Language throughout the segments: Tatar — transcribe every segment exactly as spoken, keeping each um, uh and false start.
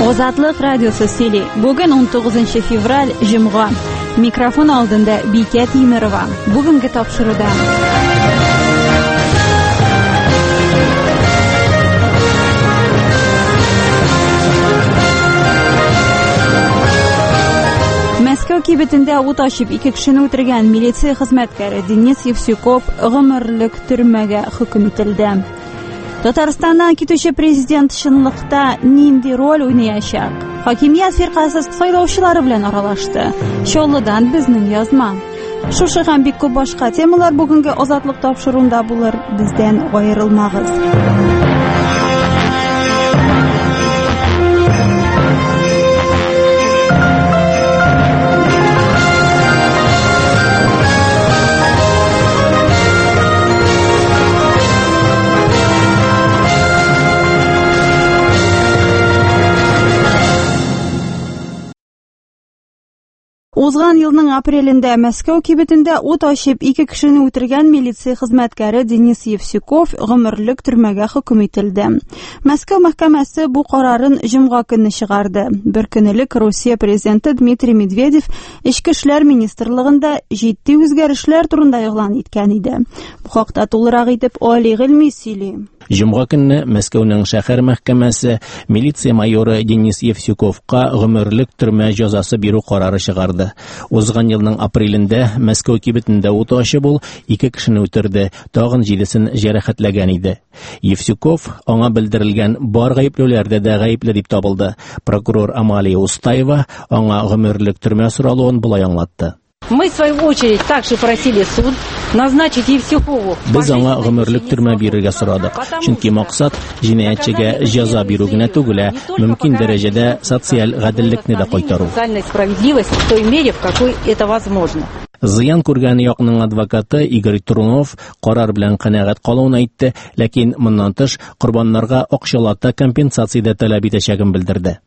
Ozatlık Radyosu Sili. Bugün on to'qqizinchi fevral Cuma. Mikrofon aldığında Biket Yimirova. Bugünkü topşırıda. Moskva kibetinde o't ochib ikki kishini o'tirgan militsiya xizmatkari Denis Yevsyukov umrlik turmaga hukm etildi. Tataristondan ketuvchi prezident shinliqda nindi rol o'ynayashaq? Hokimiyat firqasi saylovchilari bilan aralashdi. Sho'llidan bizning yozma. Shu ham bir ko'p boshqa temalar bugungi ozodlik topshiruvida bo'lar. Bizdan ayrilmag'iz. O'zgan yilning aprelida Moskva kibetinde o't ochib ikki kishini o'tirgan militsiya xizmatkari Denis Yevsyukov umrlik turmaga hukm etildi. Moskva mahkamasi bu qarorin Juma kuni chiqardi. Bir kunlik Rossiya prezidenti Dmitriy Medvedev Ichki ishlar ministrligida jiddiy o'zgarishlar turida e'lon etgan edi. Bu haqda to'liq aytib Oliy ilmiy sili. Juma kuni Moskvaning shahar mahkamasi militsiya mayori Denis Yevsyukovga umrlik turma jazosi beru qarori chiqardi. O'zgan yilning aprelida Moskva kibetinde o't ochib ol ikki kishini o'tirdi, tag'in yetisini jarohatlagan edi. Yevsyukov anga bildirilgan bor g'ayblovlarda da g'aybli deb topildi. Prokuror Amaliya Ustayeva anga umrlik turma so'rovini bulay anglatdi. Мы, в свою очередь, также просили суд назначить Yevsyukovу. Biz аңа гомерлек төрмә бирергә сорадык. Чөнки максат җинаятьчегә җәза бирү генә түгел, мөмкин дәрәҗәдә социаль гаделлекне дә кайтару. Социальная справедливость в той мере, в какой это возможно. Зыян күргән якның адвокаты Игорь Трунов карар белән канәгать калуын әйтте, ләкин моннан тыш курбаннарга акчалата компенсация да таләп итәчәген белдерде.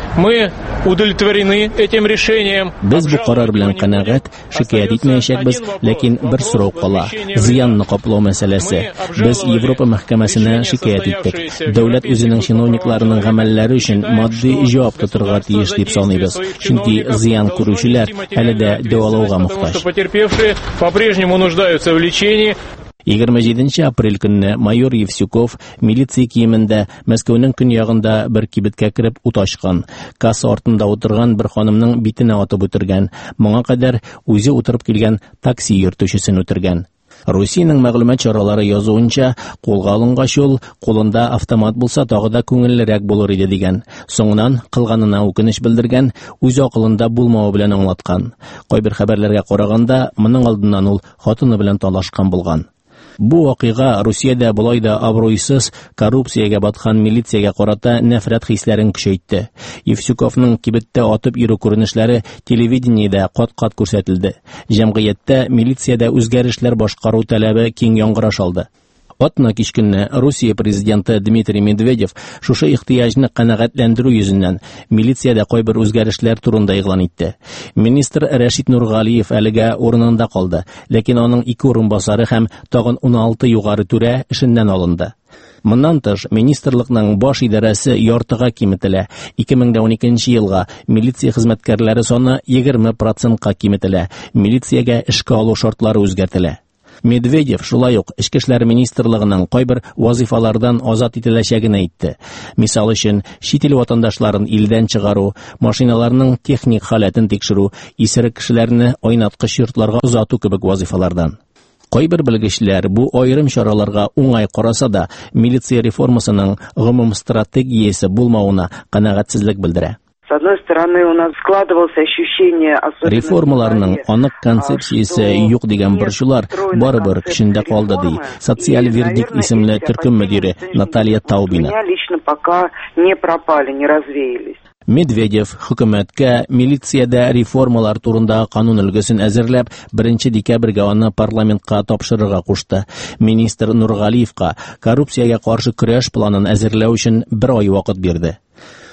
Мы удовлетворены этим решением. Без бу карар белән канәгать, шикаят итмәячәкбез, ләкин бер сорау кала. Зыянны каплау мәсьәләсе. Без Европа мәхкәмәсенә шикаят иттек. Дәүләт үзенең чиновникларының гамәлләре өчен матди җавап тотырга тиеш дип саныйбыз. Чөнки зыян күрүчеләр әле дә дәвалауга мохтаҗ. Потерпевшие по-прежнему нуждаются в лечении. егерме җиденче апрель көнне майор Yevsyukov милиция киемендә Мәскәүнең көньягында бер кибеткә кереп ут ачкан. Касса артында утырган бер ханымның битенә атып үтергән. Моңа кадәр үзе утырып килгән такси йөртүчесен үтергән. Россиянең мәгълүмат чаралары язуынча, кулга алынгач ул кулында автомат булса тагы да күңеллерәк булыр иде дигән. Соңыннан кылганына үкенеч белдергән, үз акылында булмавы белән аңлаткан. Кайбер хәбәрләргә караганда, моның алдыннан ул хатыны белән талашкан булган. Бу вакыйга Россиядә булай да абруйсыз коррупциягә баткан милициягә карата нәфрәт хисләрен көчәйтте. Yevsyukovның кибеттә атып йөрү күренешләре телевидениедә кат-кат күрсәтелде. Җәмгыятьтә милициядә үзгәрешләр башкару таләбе киң яңгыраш алды. Атна кичкенне Россия президенты Дмитрий Медведев шушы ихтыяҗны канәгатьләндерү йөзеннән милициядә кайбер үзгәрешләр турында игълан итте. Министр Рәшит Нургалиев әлегә урынында калды, ләкин аның ике урынбасары һәм тагын уналты югары түрә эшеннән алынды. Моннан тыш, министрлыкның баш идарәсе яртыга киметелә. ике мең уникенче елга милиция хезмәткәрләре саны егерме процентка киметелә. Милициягә эшкә алу шартлары үзгәртелә. Медведев шулай ук Ички эшләр министрлыгының кайбер вазифалардан азат ителәчәген әйтте. Мисал өчен, чит ил ватандашларын илдән чыгару, машиналарның техник халәтен тикшерү, исерек кешеләрне айнаткыч йортларга узату кебек вазифалардан. Кайбер белгечләр бу аерым чараларга уңай караса да, милиция реформасының гомум стратегиясе булмавына канәгатьсезлек белдерә. С одной стороны, у нас складывалось ощущение... Реформаларның анык концепциясе юк дигән борчулар барыбер көчендә калды ди. Социаль вердикт исемле төркем мөдире Наталья Таубина. У меня лично пока не пропали, не развеялись. Медведев хөкүмәткә милициядә реформалар турында канун өлгесен әзерләп, беренче декабрьгә аны парламентка тапшырырга кушты. Министр Нургалиевка коррупциягә каршы көрәш планын әзерләү өчен бер ай вакыт бирде.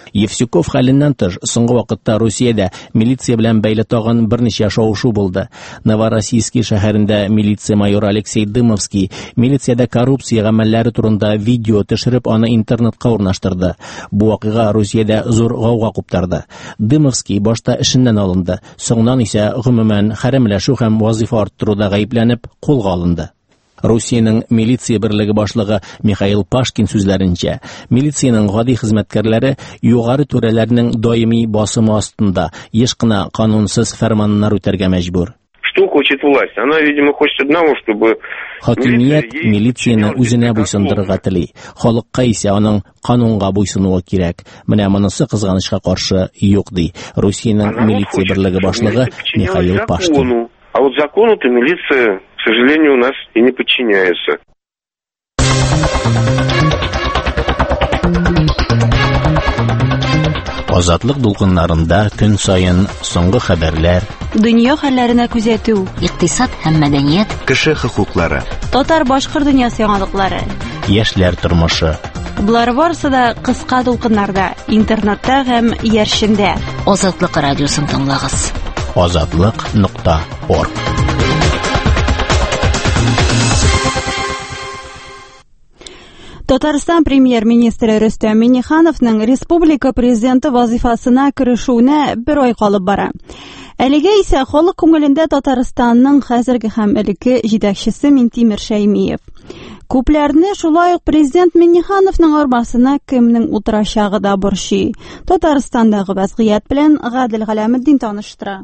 Евсюков хәленнән тыш, соңгы вакытта Русиядә милиция белән бәйле тагын берничә шау-шу булды. Новороссийский шәһәрендә милиция майоры Алексей Дымовский милициядә коррупция гамәлләре турында видео төшереп, аны интернетка урнаштырды. Бу вакыйга Русиядә зур гауга куптарды. Дымовский башта эшеннән алынды, соңыннан исә гомумән хәрәмләшү һәм вазифа арттыруда гаепләнеп кулга алынды. Русиянең милиция берлеге башлыгы Михаил Пашкин сүзләренчә, милициянең гади хезмәткәрләре югары түрәләрнең даими басымы астында еш кына канунсыз фәрманнар үтәргә мәҗбүр. Что хочет власть? Она, видимо, хочет одного, чтобы... Хакимият милицияны үзенә буйсындырырга тели. Халыкка исә аның канунга буйсынуы кирәк. Менә монысы кызганычка каршы юк, ди Русиянең милиция берлеге башлыгы Михаил Пашкин. А вот закону-то милиция, к сожалению, у нас и не подчиняется. Азатлык дулкыннарында көн сайын соңгы хәбәрләр, дөнья хәлләренә күзәтү, икътисад һәм мәдәният, кеше хокуклары, татар-башкорт дөньясы яңалыклары, яшьләр тормышы. Булар барысы да кыска дулкыннарда, интернетта һәм яршендә. Азатлык радиосын тыңлагыз. азатлык нокта орг. Татарстан премьер-министры Рөстәм Миңнехановның республика президенты вазифасына керешүенә бер ай калып бара. Әлегә исә халык күңелендә Татарстанның хәзерге һәм элекке җитәкчесе Минтимер Шәймиев. Күпләрне шулай ук президент Миңнехановның арбасына кемнең утырачагы да борчый. Татарстандагы вазгыять белән Гадел Галәметдин таныштыра.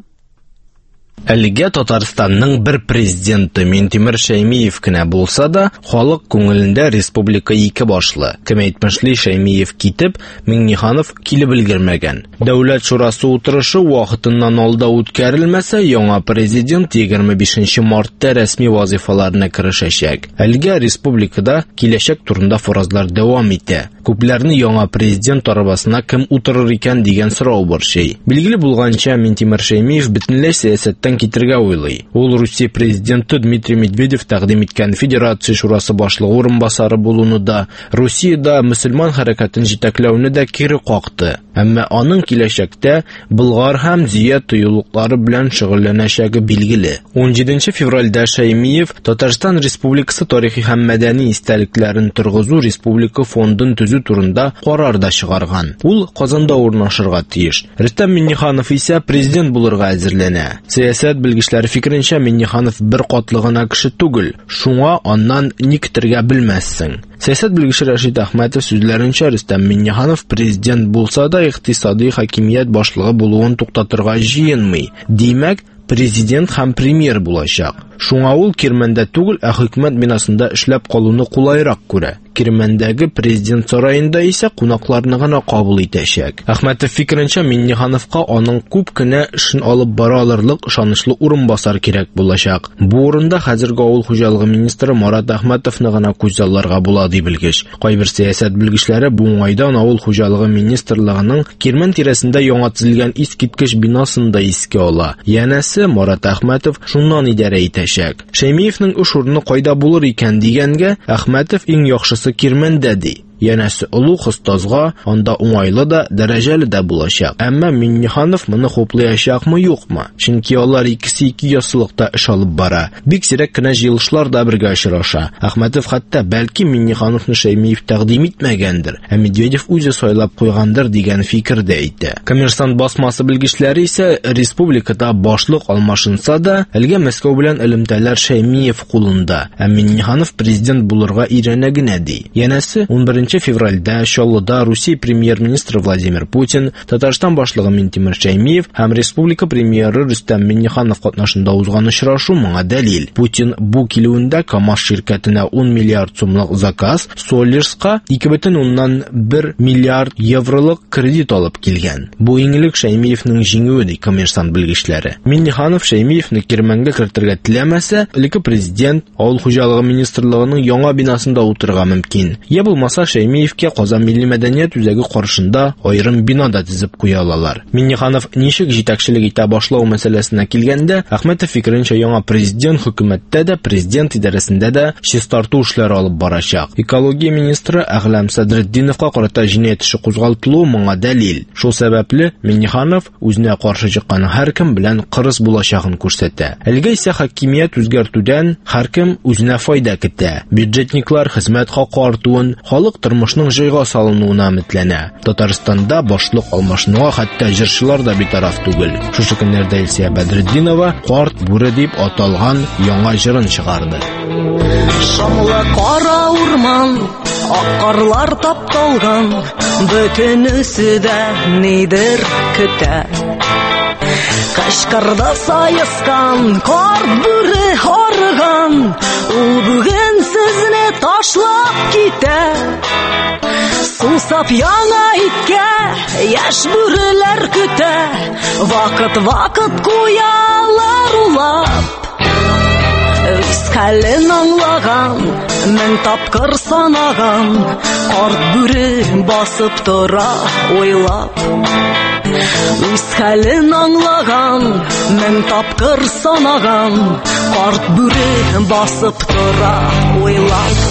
Әлегә Татарстанның бер президенты Минтимер Шәймиев кенә булса да, халык күңелендә республика ике башлы. Кем әйтмешли, Шәймиев китеп, Миңнеханов килеп өлгермәгән. Дәүләт шурасы утырышы вакытыннан алда үткәрелмәсә, яңа президент егерме бишенче мартта рәсми вазифаларына керешәчәк. Әлегә республикада киләчәк турында фразлар дәвам итә. Күпләрне яңа президент арбасына кем утырыр икән дигән сорау борчый. Билгеле булганча, Минтимер Шәймиев бөтенләй сәясәттән китергә уйлый. Ул Русия президенты Дмитрий Медведев тәкъдим иткән Федерация шурасы башлыгы урынбасары булуны да, Русиядә мөселман хәрәкәтен җитәкләүне дә кире какты. Әмма аның киләчәктә Болгар һәм Зия тыюлыклары белән шөгыльләнәчәге билгеле. он җиденче февральдә Шәймиев Татарстан Республикасы тарихи һәм мәдәни истәлекләрен торгызу республика фондын төзү турында карар да чыгарган. Ул Казанда урнашырга тиеш. Рөстәм Миңнеханов исә президент булырга әзерләнә. Сәясәт белгечләре фикеренчә, Миңнеханов бер катлы гына кеше түгел. Шуңа аннан никтергә белмәссең. Сәясәт белгече Рәшит Әхмәтов сүзләренчә, Рөстәм Миңнеханов президент булса да икътисади хакимият башлыгы булуын туктатырга җыенмый. Димәк, президент һәм премьер булачак. Шуңа ул Кирмәндә түгел, ә хөкүмәт бинасында эшләп калуны кулайрак күрә. Кирмәндәге президент сараенда исә кунакларны гына кабул итәчәк. Әхмәтов фикеренчә, Миңнехановка аның күп кенә эшен алып бара алырлык ышанычлы урынбасар кирәк булачак. Бу урында хәзерге авыл хуҗалыгы министры Марат Әхмәтовны гына күз алларга була, ди белгеч. Кайбер сәясәт белгечләре бу уңайдан авыл хуҗалыгы министрлыгының Кирмән тирәсендә яңа төзелгән искиткеч бинасын да искә ала. Янәсе, Марат Әхмәтов шуннан идарә итә. Шәймиевнең эш урыны кайда булыр икән дигәнгә, Әхмәтов иң яхшысы Кирмәндә ди. Янәсе улуг остазга анда уңайлы да, дәрәҗәле дә булачак. Әмма Миңнеханов моны хуплаячакмы, юкмы? Чөнки алар икесе ике ясылыкта эш алып бара. Бик сирәк кенә җыелышлар да бергә очраша. Әхмәтов хәтта бәлки Миңнехановны Шәймиев тәкъдим итмәгәндер, ә Медведев үзе сайлап куйгандыр дигән фикер дә әйтә. Коммерсант басмасы белгечләре исә республикада башлык алмашынса да, әлегә Мәскәү белән элемтәләр Шәймиев кулында, ә Миңнеханов президент булырга ирәнә генә ди. Янәсе, он беренче февральдә Чаллыда Русия премьер-министры Владимир Путин, Татарстан башлыгы Минтимер Шәймиев һәм республика премьеры Рөстәм Миңнеханов катнашында узган очрашу моңа дәлил. Путин бу килүендә КАМАЗ ширкәтенә он миллиард сумлык заказ, Солерска ике бөтен уннан бер миллиард евролык кредит алып килгән. Бу иңелек Шәймиевнең җиңүе, ди коммерсант белгечләре. Миңнеханов Шәймиевне Кирмәнгә кертергә теләмәсә, элекке президент авыл хуҗалыгы министрлыгының яңа бинасында утырырга мөмкин. Я булмаса Шәймиевкә Казан милли мәдәният үзәге каршында аерым бинада тезеп куя алалар. Миңнеханов ничек җитәкчелек итә башлау мәсьәләсенә килгәндә, Әхмәтов фикеренчә яңа президент хөкүмәттә дә, президент идарәсендә дә чистарту эшләре алып барачак. Экология министры Әгълам Садретдиновка карата җинаять эше кузгалтылуы моңа дәлил. Шул сәбәпле Миңнеханов үзенә каршы чыккан һәркем белән кырыс булачагын күрсәтә. Әлегә исә хакимият үзгәртүдән һәркем үзенә файда көтә. Бюджетниклар хезмәт хакы артуын, халык тормышның җайга салынуына өметләнә. Татарстанда башлык алмашынуга хәтта җырчылар да битараф түгел. Шушы көннәрдә Илсия Бәдретдинова карт бүре дип аталган яңа җырын чыгарды. Шамлы кара урман, ак карлар тапталган, бөтенесе дә нидер көтә. Кашкарда сайыскан, карт бүре арыган, ул бүген сезне ташлап китә. Сусап яңа иткә, яшь бүреләр көтә, вакыт-вакыт куялар улап. Үз хәлен аңлаган, мең тапкыр санаган, карт бүре басып тора уйлап. Үз хәлен аңлаган, мең тапкыр санаган, карт бүре басып тора уйлап.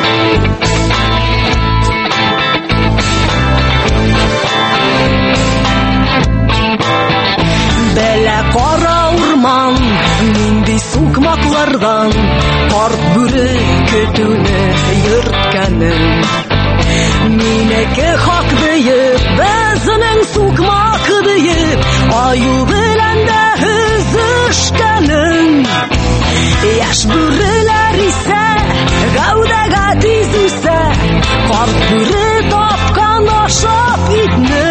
Бәлә кара урман, нинди сукмаклардан, карт бүре көтүне йөрткәнен. Минеке хак диеп, безнең сукмак диеп, аю белән дә үзешкәнен. Яшь бүреләр исә гәүдәгә тиз үсә, карт бүре тапкан ашап итне.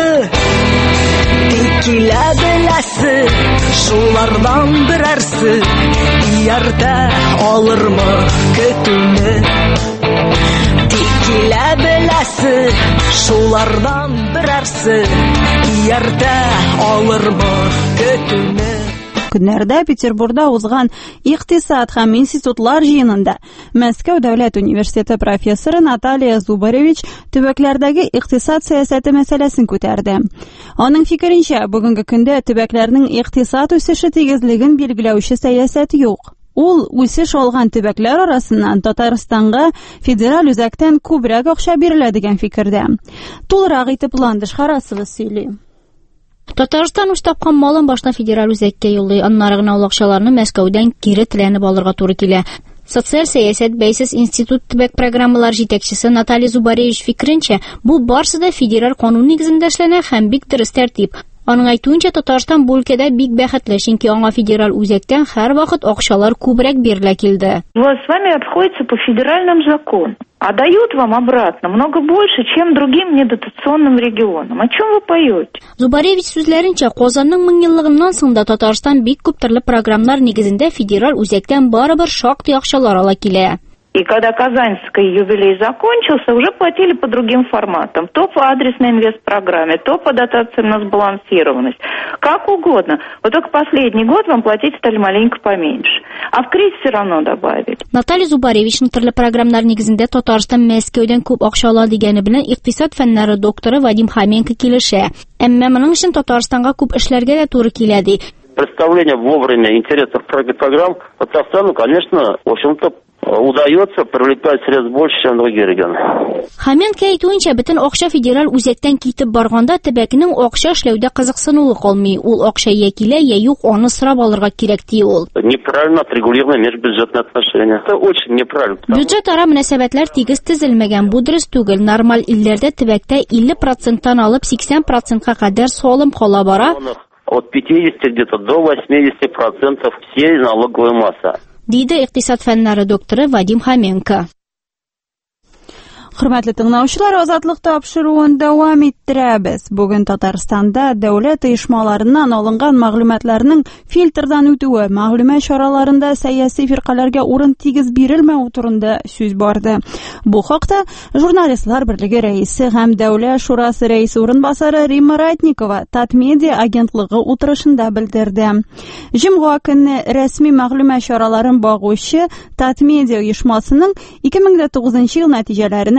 Килә беләсе, шулардан берәрсе, ияртә алырмы көтүне. Килә беләсе, шулардан берәрсе, ияртә алырмы көтүне. Көннәрдә Петербургда узган икътисад һәм институтлар җыенында Мәскәү дәүләт университеты профессоры Наталья Зубаревич төбәкләрдәге икътисад сәясәте мәсьәләсен күтәрде. Аның фикеренчә, бүгенге көндә төбәкләрнең икътисад үсеше тигезлеген билгеләүче сәясәт юк. Ул үсеш алган төбәкләр арасыннан Татарстанга федераль үзәктән күбрәк акча бирелә дигән фикердә. Тулырак итеп Ландыш Харасова сөйли. Татарстан үз тапкан малын башта федераль үзәккә юллый, аннары гына ул акчаларны Мәскәүдән кире теләнеп алырга туры килә. Социаль сәясәт бәйсез институт төбәк программалар җитәкчесе Наталья Зубаревич фикеренчә, бу барысы да федераль канун нигезендә эшләнә һәм бик дөрес тәртип. Аның әйтүенчә, Татарстан бу өлкәдә бик бәхетле, чөнки аңа федераль үзәктән һәр вакыт акчалар күбрәк бирелә килде. У вас с вами обходится по федеральным законам, а дают вам обратно много больше, чем другим недотационным регионам. О чем вы поете? Зубаревич сүзләренчә, Казанның меңьеллыгыннан соң да Татарстан бик күп төрле программалар нигезендә федераль үзәктән барыбер шактый акчалар ала килә. И когда Казанский юбилей закончился, уже платили по другим форматам. То по адресной инвестпрограмме, то по дотациям на сбалансированность. Как угодно. Вот только последний год вам платить стали маленько поменьше. А в кризис все равно добавили. Наталья Зубаревичның төрле программалар нигезендә Татарстан Мәскәүдән күп акча ала дигәне белән икътисад фәннәре докторы Вадим Хоменко килешә. Әмма моның өчен Татарстанга күп эшләргә дә туры килә ди. Представление вовремя интересов программ Татарстану, конечно, в общем-то, удается привлекать средств больше, чем другие регионы. Хоменко әйтүенчә, бөтен акча федераль үзәктән китеп барганда төбәкнең акча эшләүдә кызыксынуы калмый. Ул акча я килә, я юк, аны сорап алырга кирәк ди ул. Неправильно отрегулированы межбюджетные отношения. Это очень неправильно. Бюджет-ара мөнәсәбәтләр тигез төзелмәгән, бу дөрес түгел. Нормаль илләрдә төбәктә илле проценттан алып сиксән процентка кадәр салым кала бара. От пятидесяти где-то до восьмидесяти процентов всей налоговой массы. Диде икътисад фәннәре докторы Вадим Хоменко. Хөрмәтле тыңлаучылар, азатлык тапшыруын дәвам иттерәбез. Бүген Татарстанда дәүләт оешмаларыннан алынган мәгълүматларның фильтрдан үтүе, мәгълүмат чараларында сәяси фиркаларга урын тигез бирелмәү турында сүз барды. Бу хакта Журналистлар берлеге рәисе һәм Дәүләт шурасы рәисе урынбасары Римма Ратникова Татмедиа агентлыгы утырышында белдерде. Җомга көнне рәсми мәгълүмат чараларын багучы Татмедиа оешмасының ике мең тугызынчы ел нәтиҗәләренә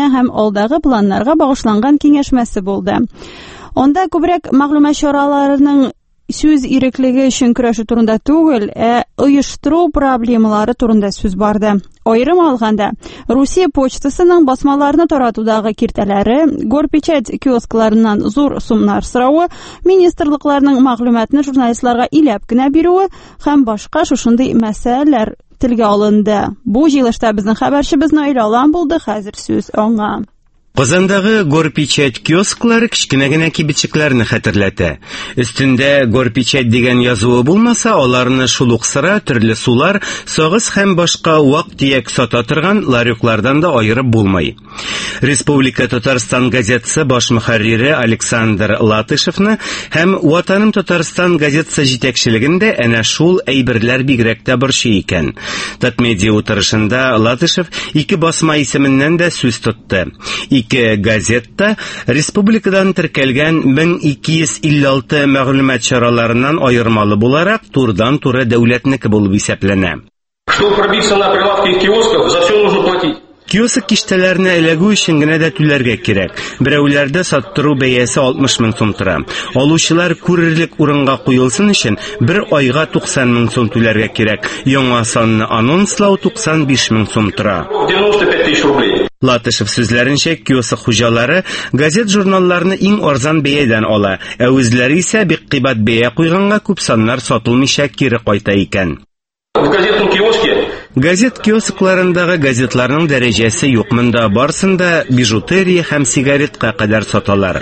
эшенә һәм алдагы планнарга багышланган киңәшмәсе булды. Анда күбрәк мәгълүмат чараларының сүз иреклеге өчен көрәшү турында түгел, ә оештыру проблемалары турында сүз барды. Аерым алганда, Русия почтасының басмаларны таратудагы киртәләре, горпечать киоскларыннан зур сумнар сорауы, министрлыкларның мәгълүматны журналистларга иләп кенә бирүе һәм башка шушындый мәсьәләләр телгә алынды. Бу җыелышта безнең хәбәрчебез Наил Алан булды, хәзер сүз аңа. Казандагы горпечать киосклары кичкенә генә кибетчекләрне хәтерләтә. Өстендә горпечать дигән язуы булмаса, аларны шул ук сыра, төрле сулар, сагыз һәм башка вак-төяк сата торган ларьоклардан да аерып булмый. Республика Татарстан газетасы баш мөхәррире Александр Латышевны һәм Ватаным Татарстан газетасы җитәкчелегендә әнә шул әйберләр бигрәк тә борчый икән. Татмедиа утырышында Латышев ике басма исеменнән дә сүз тотты. Ике газетта республикадан теркәлгән мең ике йөз илле алты мәгълүмат чараларыннан аермалы буларак турдан-туры дәүләтнеке булып исәпләнә. Чтобы пробиться на прилавки киосков, за все нужно платить. Киоск киштәләрне эләгү өчен генә дә түләргә кирәк. Берәүләрдә саттыру бәясе алтмыш мең сум тора. Алучылар күрерлек урынга куелсын өчен бер айга туксан мең сум түләргә кирәк. Яңа санны анонслау туксан биш мең сум тора. девяносто пять тысяч рублей. Латышев сүзләренчә, киоск хуҗалары газет-журналларны иң арзан бәядән ала, ә үзләре исә бик кыйбат бәя куйганга күп саннар сатылмыйча кире кайта икән. В газетном киоске Газет киоскларындагы газетларның дәрәҗәсе юк, монда барсында бижутерия һәм сигаретка кадәр саталар.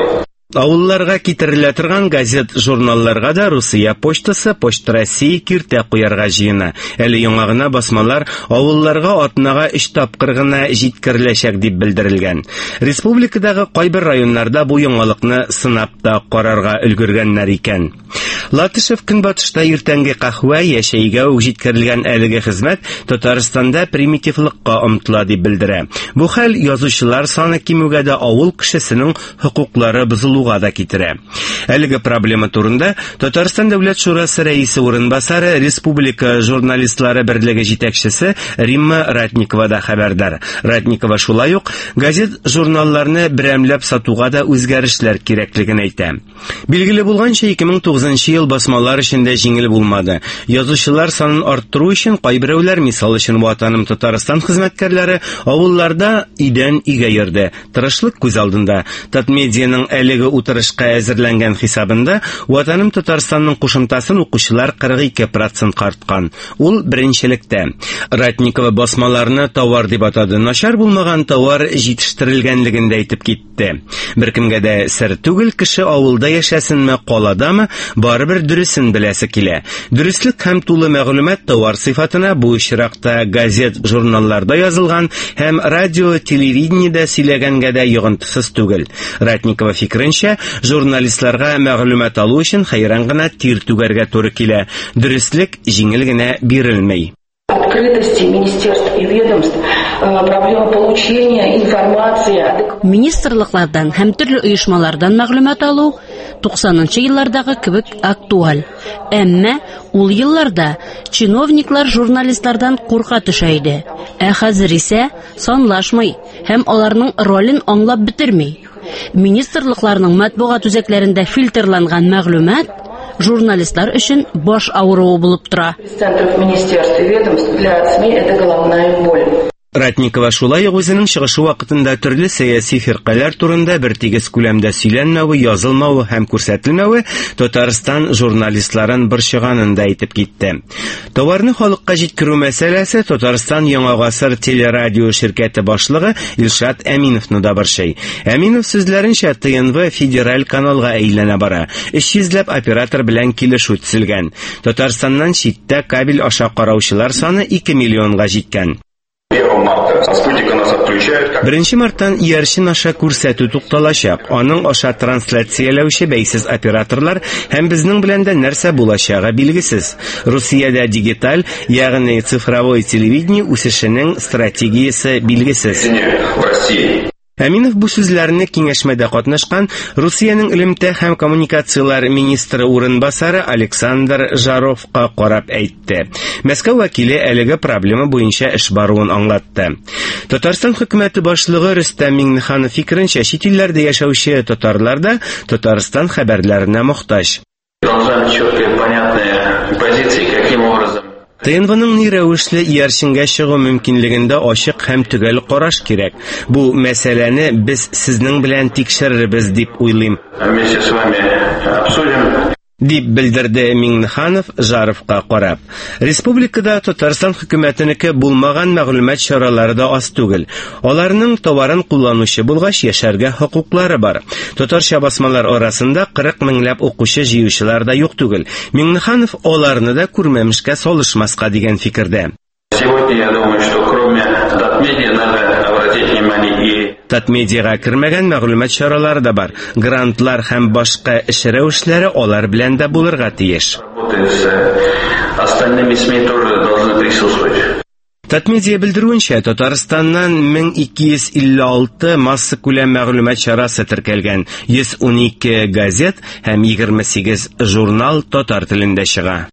Авылларга китерелә торган газет-журналларга да Русия почтасы, Почта России киртә куярга җыена. Әле яңа гына басмалар авылларга атнага өч тапкыр гына җиткереләчәк дип белдерелгән. Республикадагы кайбер районнарда бу яңалыкны сынап та карарга өлгергәннәр икән. Латышев Көнбатышта иртәнге кахва яшәйгә үк җиткерелгән әлеге хезмәт Татарстанда примитивлыкка омтыла дип белдерә. Бу хәл язучылар саны кимүгә дә авыл кешесенең хокуклары бозылуга да китерә. Әлеге проблема турында Татарстан Дәүләт Шурасы рәисе урынбасары, Республика журналистлары берлеге җитәкчесе Римма Ратникова да хәбәрдар. Ратникова шулай ук газет-журналларны берәмләп сатуга да үзгәрешләр кирәклеген әйтә. Билгеле булганча, ике мең тугызынчы ел басмалар эшендә җиңел булмады. Язучылар санын арттыру өчен кайберәүләр, мисал өчен Ватаным Татарстан хезмәткәрләре, авылларда идән игә йөрде. Тырышлык күз алдында. Татмедианың әлеге утырышка әзерләнгән хисабында Ватаным Татарстанның кушымтасын укучылар кырык ике процентка арткан. Ул беренчелектә. Ратникова басмаларны товар дип атады. Начар булмаган товар җитештерелгәнлеген дә әйтеп китте. Беркемгә дә сер түгел, кеше авылда яшәсенме, каладамы, барыбер дөресен беләсе килә. Дөрестлек һәм тулы мәгълүмат товар сыйфатына бу очракта газет, журналларда язылган һәм радио, телевидениедә сөйләгәнгә дә йогынтысыз түгел. Ратникова фикеренчә, журналистларга мәгълүмат алу өчен хәйран гына тир түгәргә туры килә. Дөрестлек җиңел генә бирелмәй. Открытости министерств и ведомств, проблема получения информации. Министрлыклардан һәм төрле оешмалардан мәгълүмат алу туксанынчы еллардагы кебек актуаль. Әмма ул елларда чиновниклар журналистлардан курка төшә иде. Ә хәзер исә санлашмый һәм аларның ролен аңлап бетерми. Министрлыкларның матбугат үзәкләрендә фильтрланган мәгълүмат журналистлар өчен баш авыруы булып тора. Центров министерств и ведомств для СМИ это головная боль. Ратникова шулай ук үзенең чыгышы вакытында төрле сәяси фиркалар турында бер тигез күләмдә сөйләнмәве, язылмавы һәм күрсәтелмәве Татарстан журналистларын борчыганын да әйтеп китте. Товарны халыкка җиткерү мәсьәләсе Татарстан Яңа гасыр телерадио ширкәте башлыгы Илшат Әминовны да борчый. Әминов сүзләренчә, ТНВ федераль каналга әйләнә бара. өч йөзләп оператор белән килешү төзелгән. Татарстаннан читтә кабель аша караучылар саны ике миллионга җиткән. Беренче марттан иярчен аша күрсәтү тукталачак. Аның аша трансляцияләүче бәйсез операторлар һәм безнең белән дә нәрсә булачагы билгесез. Русиядә дигиталь, ягъни цифровой телевидение үсешенең стратегиясе билгесез. Әминов бу сүзләрне киңәшмәдә катнашкан Русиянең элемтә һәм коммуникациялар министры урынбасары Александр Жаровка карап әйтте. Мәскәү вәкиле әлеге проблема буенча эш баруын аңлатты. Татарстан хөкүмәте башлыгы Рөстәм Миңнеханов фикеренчә, чит илләрдә яшәүче татарлар да Татарстан хәбәрләренә мохтаҗ. ТНВның ни рәвешле иярченгә чыгу мөмкинлегендә ачык һәм төгәл караш кирәк. Бу мәсьәләне без сезнең белән тикшерербез дип уйлыйм. Дип белдерде Миңнеханов Жаровка карап. Республикада Татарстан хөкүмәтенеке булмаган мәгълүмат чаралары да аз түгел. Аларның товарын кулланучы булгач яшәргә хокуклары бар. Татарча басмалар арасында кырык меңләп укучы җыючылар да юк түгел. Миңнеханов аларны да күрмәмешкә салышмаска дигән фикердә. Сегодня я думаю, что кроме Татмедиа надо обратить внимание и Татмедиага кермәгән мәгълүмат чаралары да бар. Грантлар һәм башка эш рәвешләре алар белән дә булырга тиеш. Остальными СМИ тоже должны присутствовать. Татмедиа белдерүенчә, Татарстаннан мең ике йөз илле алты масса күләм мәгълүмат чарасы теркәлгән, йөз унике газет һәм егерме сигез журнал татар телендә чыга.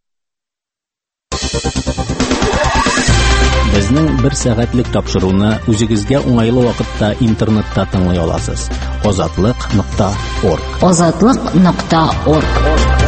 Безнең бер сәгатьлек тапшыруны үзегезгә уңайлы вакытта интернетта тыңлый аласыз. азатлык нокта орг. азатлык нокта орг.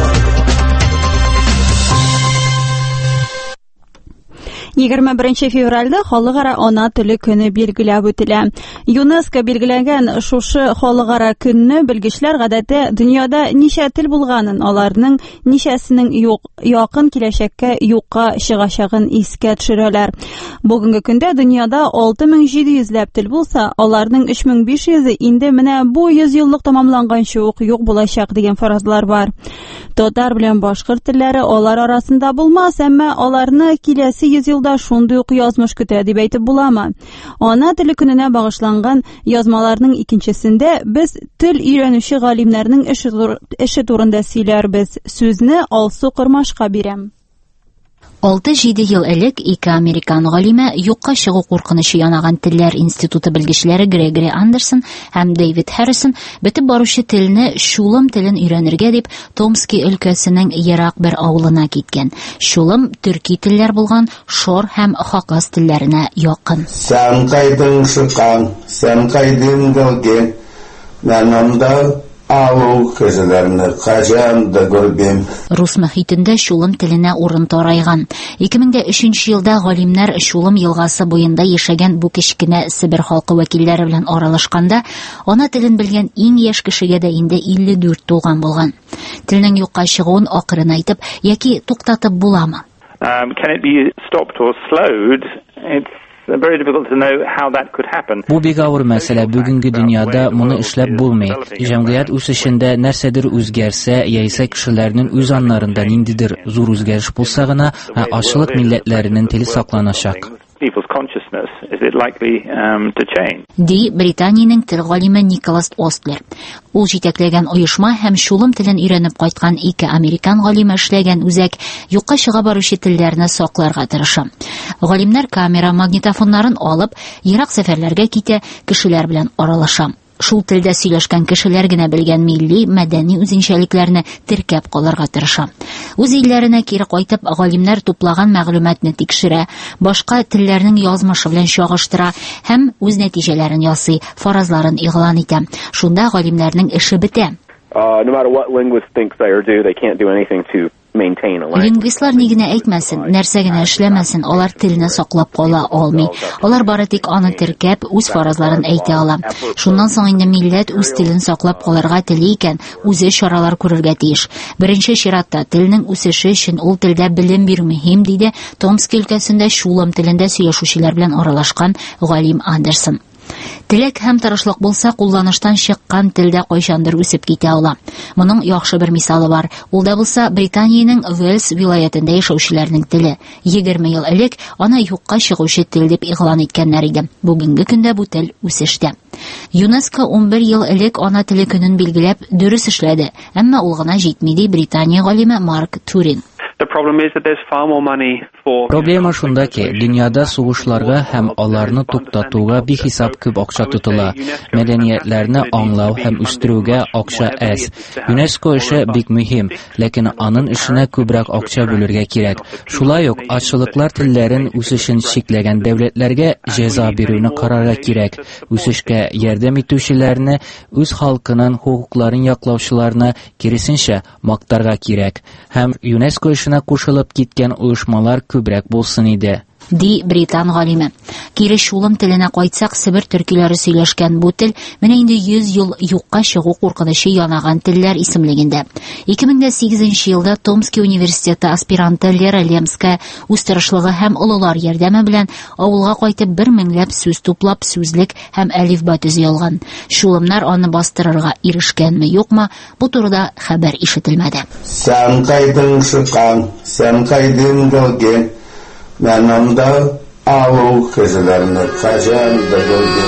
егерме беренче февральдә халыкара ана теле көне билгеләп үтелә. ЮНЕСКО билгеләгән шушы халыкара көнне белгечләр гадәттә дөньяда ничә тел булганын, аларның ничәсенең юк, якын киләчәккә юкка чыгачагын искә төшерәләр. Бүгенге көндә дөньяда алты мең җиде йөзләп тел булса, аларның өч мең биш йөзе инде менә бу йөз еллык тамамланганчы ук юк булачак дигән фаразлар бар. Татар белән башкорт телләре алар арасында булмас, әмма аларны киләсе йөз елда шундый ук язмыш көтә дип әйтеп буламы? Ана теле көненә багышланган язмаларның икенчесендә без тел өйрәнүче галимнәрнең эше турында сөйләрбез. Сүзне Алсу Кырмашка бирәм. алты-җиде ел элек ике американ галиме юкка чыгу куркынычы янаган телләр институты белгечләре Грегори Андерсон һәм Дэвид Харрисон бетеп баручы телне Шулым телен өйрәнергә дип Томски өлкәсенең ерак бер авылына киткән. Шулым төрки телләр булган Шор һәм Хакас телләренә якын. Сән кайдың шыккан, сән кайдың гылген, нанамда алу кешеләрне качан да күрдем. Рус мөхитендә Шулым теленә урын тарайган. ике мең өченче елда галимнәр Шулым елгасы буенда яшәгән бу кечкенә Себер халкы вәкилләре белән аралашканда, ана телен белгән иң яшь кешегә дә инде илле дүрт тулган булган. Телнең юкка чыгуын акрын әйтеп яки туктатып буламы? Um, can it be stopped or slowed? It's very difficult to know how that could happen. Бу бик авыр мәсьәлә. Бүгенге дөньяда моны эшләп булмый. Җәмгыять үсешендә нәрсәдер үзгәрсә, яисә кешеләрнең үз аннарында ниндидер зур үзгәреш булса гына, ашлык милләтләренең теле сакланачак. People's consciousness, is it likely um, to change? Ди Британиянең тел галиме Николас Остлер. Ул җитәкләгән оешма һәм Шулым телен өйрәнеп кайткан ике американ галиме эшләгән үзәк юкка чыга баручы телләрне сакларга тырыша. Галимнәр камера магнитофоннарын алып, ерак сәфәрләргә китә, кешеләр белән аралаша. Шул телдә сөйләшкән кешеләр генә белгән милли, мәдәни үзенчәлекләрне теркәп калырга тырыша. Үз илләренә кире кайтып, галимнәр туплаган мәгълүматны тикшерә, башка телләрнең язмышы белән чагыштыра һәм үз нәтиҗәләрен ясый, фаразларын игълан итә. Шунда галимнәрнең эше бетә. Uh, no matter what linguist thinks they are do, they can't do anything to maintain a language. Лингвистлар ни генә әйтмәсен, нәрсә генә эшләмәсен, алар телне саклап кала алмый. Алар бары тик аны теркәп, үз фаразларын әйтә ала. Шуннан соң инде милләт үз телен саклап калырга тели икән, үзе чаралар күрергә тиеш. Беренче чиратта телнең үсеше өчен ул телдә белем бирү мөһим, диде Томск өлкәсендә Шулым телендә сөйләшүчеләр белән аралашкан галим Андерсон. Теләк һәм тырышлык булса, кулланыштан чыккан телдә кайчандыр үсеп китә ала. Моның яхшы бер мисалы бар. Ул да булса Британиянең Уэльс вилаятында яшәүчеләрнең теле. егерме ел элек аны юкка чыгучы тел дип игълан иткәннәр иде. Бүгенге көндә бу тел үсештә. ЮНЕСКО ун бер ел элек ана теле көнен билгеләп дөрес эшләде, әмма ул гына җитми, ди Британия галиме Марк Турин. The problem is that there's far more money Проблема шунда ки, дөньяда сугышларга һәм аларны туктатуга бихисап күп акча тотыла. Мәдәниятләрне аңлау һәм үстерүгә акча әз. ЮНЕСКО эше бик мөһим, ләкин аның эшенә күбрәк акча бүлергә кирәк. Шулай ук ачлыклар телләрен үсешен чикләгән дәүләтләргә җәза бирүне карарга кирәк. Үсешкә ярдәм итүчеләрне, үз халкының хукукларын яклаучыларны киресенчә мактарга кирәк. Һәм ЮНЕСКО эшенә кушылып киткән оешмалар күбрәк булсын иде. Ди британ галиме. Кире шулым теленә кайтсак, Себер төркиләре сөйләшкән бу тел менә инде йөз ел юкка чыгу куркынычы янаган телләр исемлегендә. ике мең сигезенче елда Томский университеты аспиранты Лера Лемская үз тырышлыгы һәм олылар ярдәме белән авылга кайтып бер меңләп сүз туплап, сүзлек һәм әлифба төзи алган. Шулымнар аны бастырырга ирешкәнме, юкмы, бу турыда хәбәр ишетелмәде. Сән кайдың шыккан, сән кайдың гөлген. Мен анда алу кешеләрне качан да gördüm.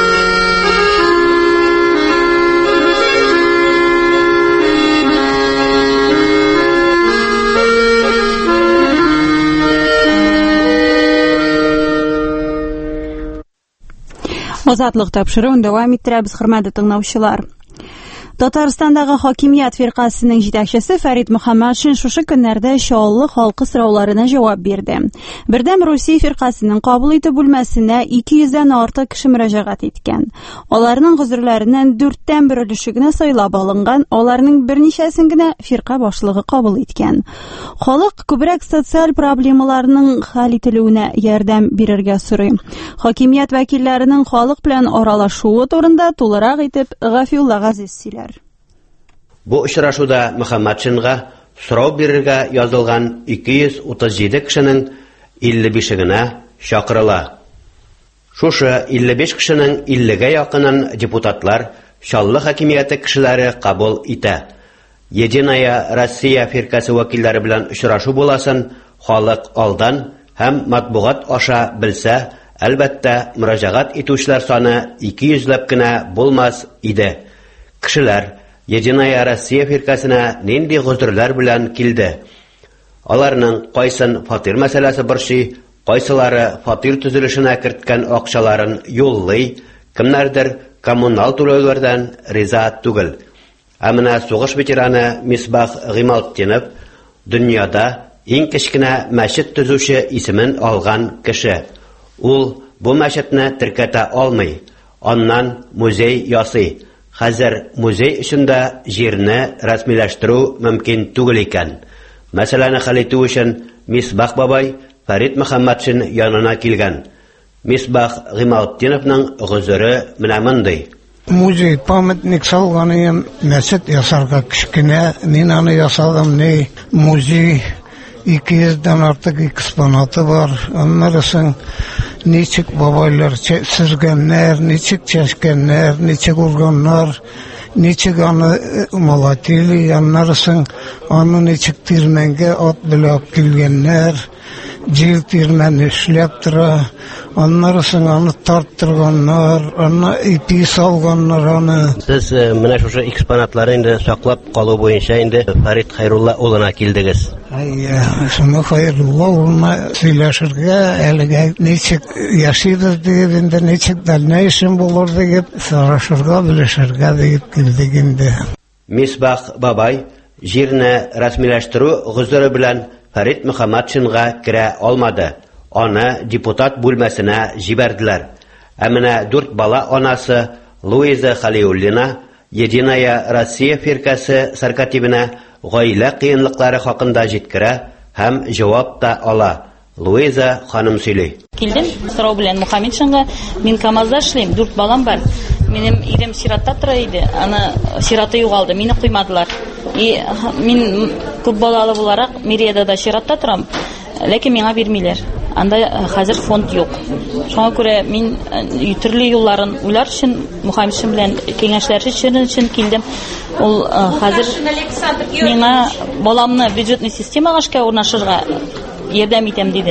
Азатлык тапшыруын дәвам иттерәбез, хөрмәтле тыңлаучылар. Татарстандагы хакимият фиркасының җитәкчесе Фәрит Мөхәммәтшин шушы көннәрдә Чаллы халкы сорауларына җавап бирде. Бердәм Русия фиркасының кабул итү бүлмәсенә ике йөздән артык кеше мөрәҗәгать иткән. Аларның гозерләреннән дүрттән бер өлеше генә сайлап алынган, аларның берничәсен генә фирка башлыгы кабул иткән. Халык күбрәк социаль проблемаларның хәл ителүенә ярдәм бирергә сорый. Хакимият вәкилләренең халык белән аралашуы турында тулырак итеп Гафиулла Газиз сөйләр. Бу очрашуда Мөхәммәтшинга сорау бирергә язылган ике йөз утыз җиде кешенең илле бише-генә чакырыла. Шушы илле биш кешенең иллегә якынын депутатлар Чаллы хакимияте кешеләре кабул итә. Единая Россия фиркасы вәкилләре белән очрашу буласын халык алдан һәм матбугат аша белсә, әлбәттә мөрәҗәгать итүчеләр саны ике йөзләп кенә булмас иде. Кешеләр Единая Россия фиркасына нинди гозерләр белән килде. Аларның кайсын фатир мәсьәләсе борчый, кайсылары фатир төзелешенә керткән акчаларын юллый, кемнәрдер коммунал түләүләрдән риза түгел. Ә менә сугыш ветераны Мисбах Гыймалтдинов дөньяда иң кечкенә мәчет төзүче исемен алган кеше. Ул бу мәчетне теркәтә алмый, аннан музей ясый. Хәзер музей эчендә җирне рәсмиләштерү мөмкин түгел икән. Мәсьәләне хәл итү өчен Мисбах бабай Фәрит Мөхәммәтшин янына килгән. Мисбах Гыймалтдиновның гозере менә мондый. Музей памятник салганы, мәчет ясарга кичкенә, мин аны ясадым, не музей ике йөздән артык экспонаты бар. Аннарысын ничек бабайлар сүзгәннәр, ничек чәчкәннәр, ничек урганнар, ничек аны малатили, аннарысын аны ничек тирмәнгә ат беләп килгәннәр, җир тирмәне эшләп тора, аннарысын аны тарттырганнар, аны ипи салганнар аны. Сез менә шушы экспонатларны инде саклап калу буенча инде Фәрит Хайрулла улына килдегез. Әйе, шуны Хайрулла улына сөйләшергә, әлегә ничек яшыйбыз дип, инде ничек дальнейшем булыр дип сорашырга, белешергә дип килдек инде. Мисбах бабай җирне рәсмиләштерү гозере белән Фәрит Мөхәммәтшинга керә алмады. Аны депутат бүлмәсенә җибәрделәр. Ә менә дүрт бала анасы Луиза Халиуллина Единая Россия фиркасы сәркатибенә гаилә кыенлыклары хакында җиткерә һәм җавап та ала. Луиза ханым сөйли. Килдем, сорау белән Мөхәммәтшинга, мин КамАЗда эшлим, дүрт балам бар. Минем ирем сиратта тора иде, аны сираты югалды, мине куймадылар. И мин күп балалы буларак Мириядә да сиратта торам, ләкин миңа бирмиләр. Анда хәзер фонд юк. Шуңа күрә мин төрле юлларын уйлар өчен Мөхәммәтшин белән киңәшләшер өчен килдем. Ул хәзер миңа баламны бюджетный системага эшкә урнашырга ярдәм итәм диде.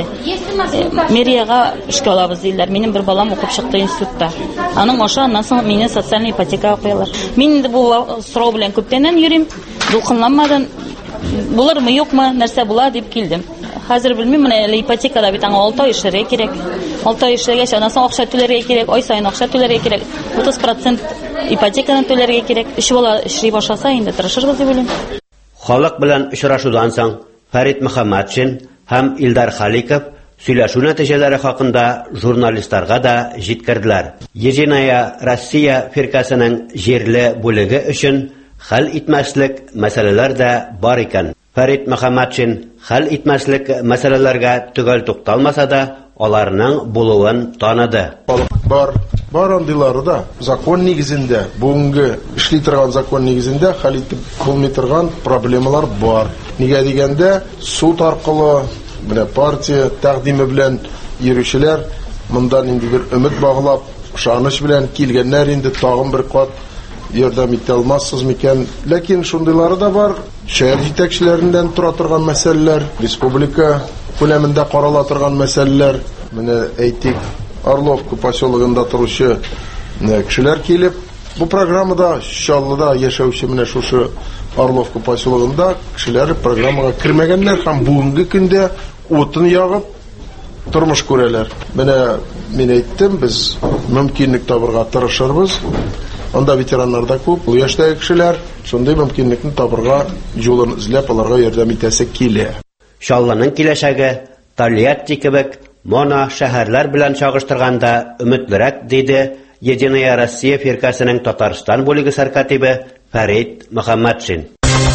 Мэрияга эшкә алабыз диләр. Минем бер балам укып чыкты институтта. Аның аша аннан соң мине социаль ипотекага куялар. Мин инде бу сорау белән күптәннән йөрим. Дулкынланмадым. Булырмы, юкмы, нәрсә була дип килдем. хәзер белмим, менә ипотекада бит аңа алты ай эшләргә кирәк. алты ай эшләгәч, аннан соң акча түләргә кирәк, ай сайын акча түләргә кирәк. утыз процент ипотеканы түләргә кирәк. Өч бала эшли башласа, инде тырышырбыз дип уйлыйм. Халык белән очрашудан соң Фәрит Мөхәммәтшин һәм Илдар Халиков сөйләшү нәтиҗәләре хакында журналистларга да җиткерделәр. Единая Россия фиркасының җирле бүлеге өчен хәл итмәслек мәсьәләләр дә бар икән. Фәрит Мөхәммәтшин хәл итмәслек мәсьәләләргә төгәл тукталмаса да, аларның булуын таныды. Бар, бар андыйлары да закон нигезендә, бүгенге эшли торган закон нигезендә хәл итеп булмый торган проблемалар бар. Нигә дигәндә, суд аркылы менә партия тәкъдиме белән йөрүчеләр монда инде бер өмет баглап, ышаныч белән килгәннәр инде тагын бер кат ярдәм итә алмассыз микән? Ләкин шундыйлары да бар. Шәһәр җитәкчеләреннән тора торган мәсьәләләр, республика күләмендә карала торган мәсьәләләр, менә әйтик, Орловка поселогында торучы кешеләр килеп, бу программада Чаллыда яшәүче менә шушы Орловка поселогында кешеләр программага кирмәгәннәр һәм бүгенге көндә утын ягып тормыш күрәләр. Менә мин әйттем, без мөмкинлек табырга тырышырбыз. Анда ветераннар да күп, яшьтәге кешеләр шундый мөмкинлекне табырга юлын эзләп аларга ярдәм итәсе килә. Чаллының киләчәге Тольятти кебек моно шәһәрләр белән чагыштырганда өметлерәк, диде Единая Россия фиркасының Татарстан бүлеге сәркатибе Фәрит Мөхәммәтшин.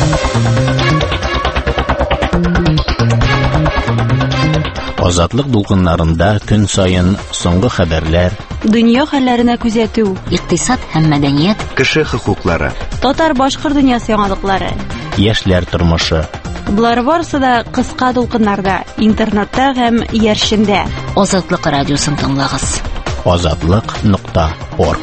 Азатлык дулкыннарында көн сайын соңгы хәбәрләр, дөнья хәлләренә күзәтү, икътисад һәм мәдәният, кеше хокуклары, татар-башкорт дөньясы яңалыклары, яшьләр тормышы. Булар барысы да кыска дулкыннарда, интернетта һәм яршендә. Азатлык радиосын тыңлагыз. азатлык нокта орг.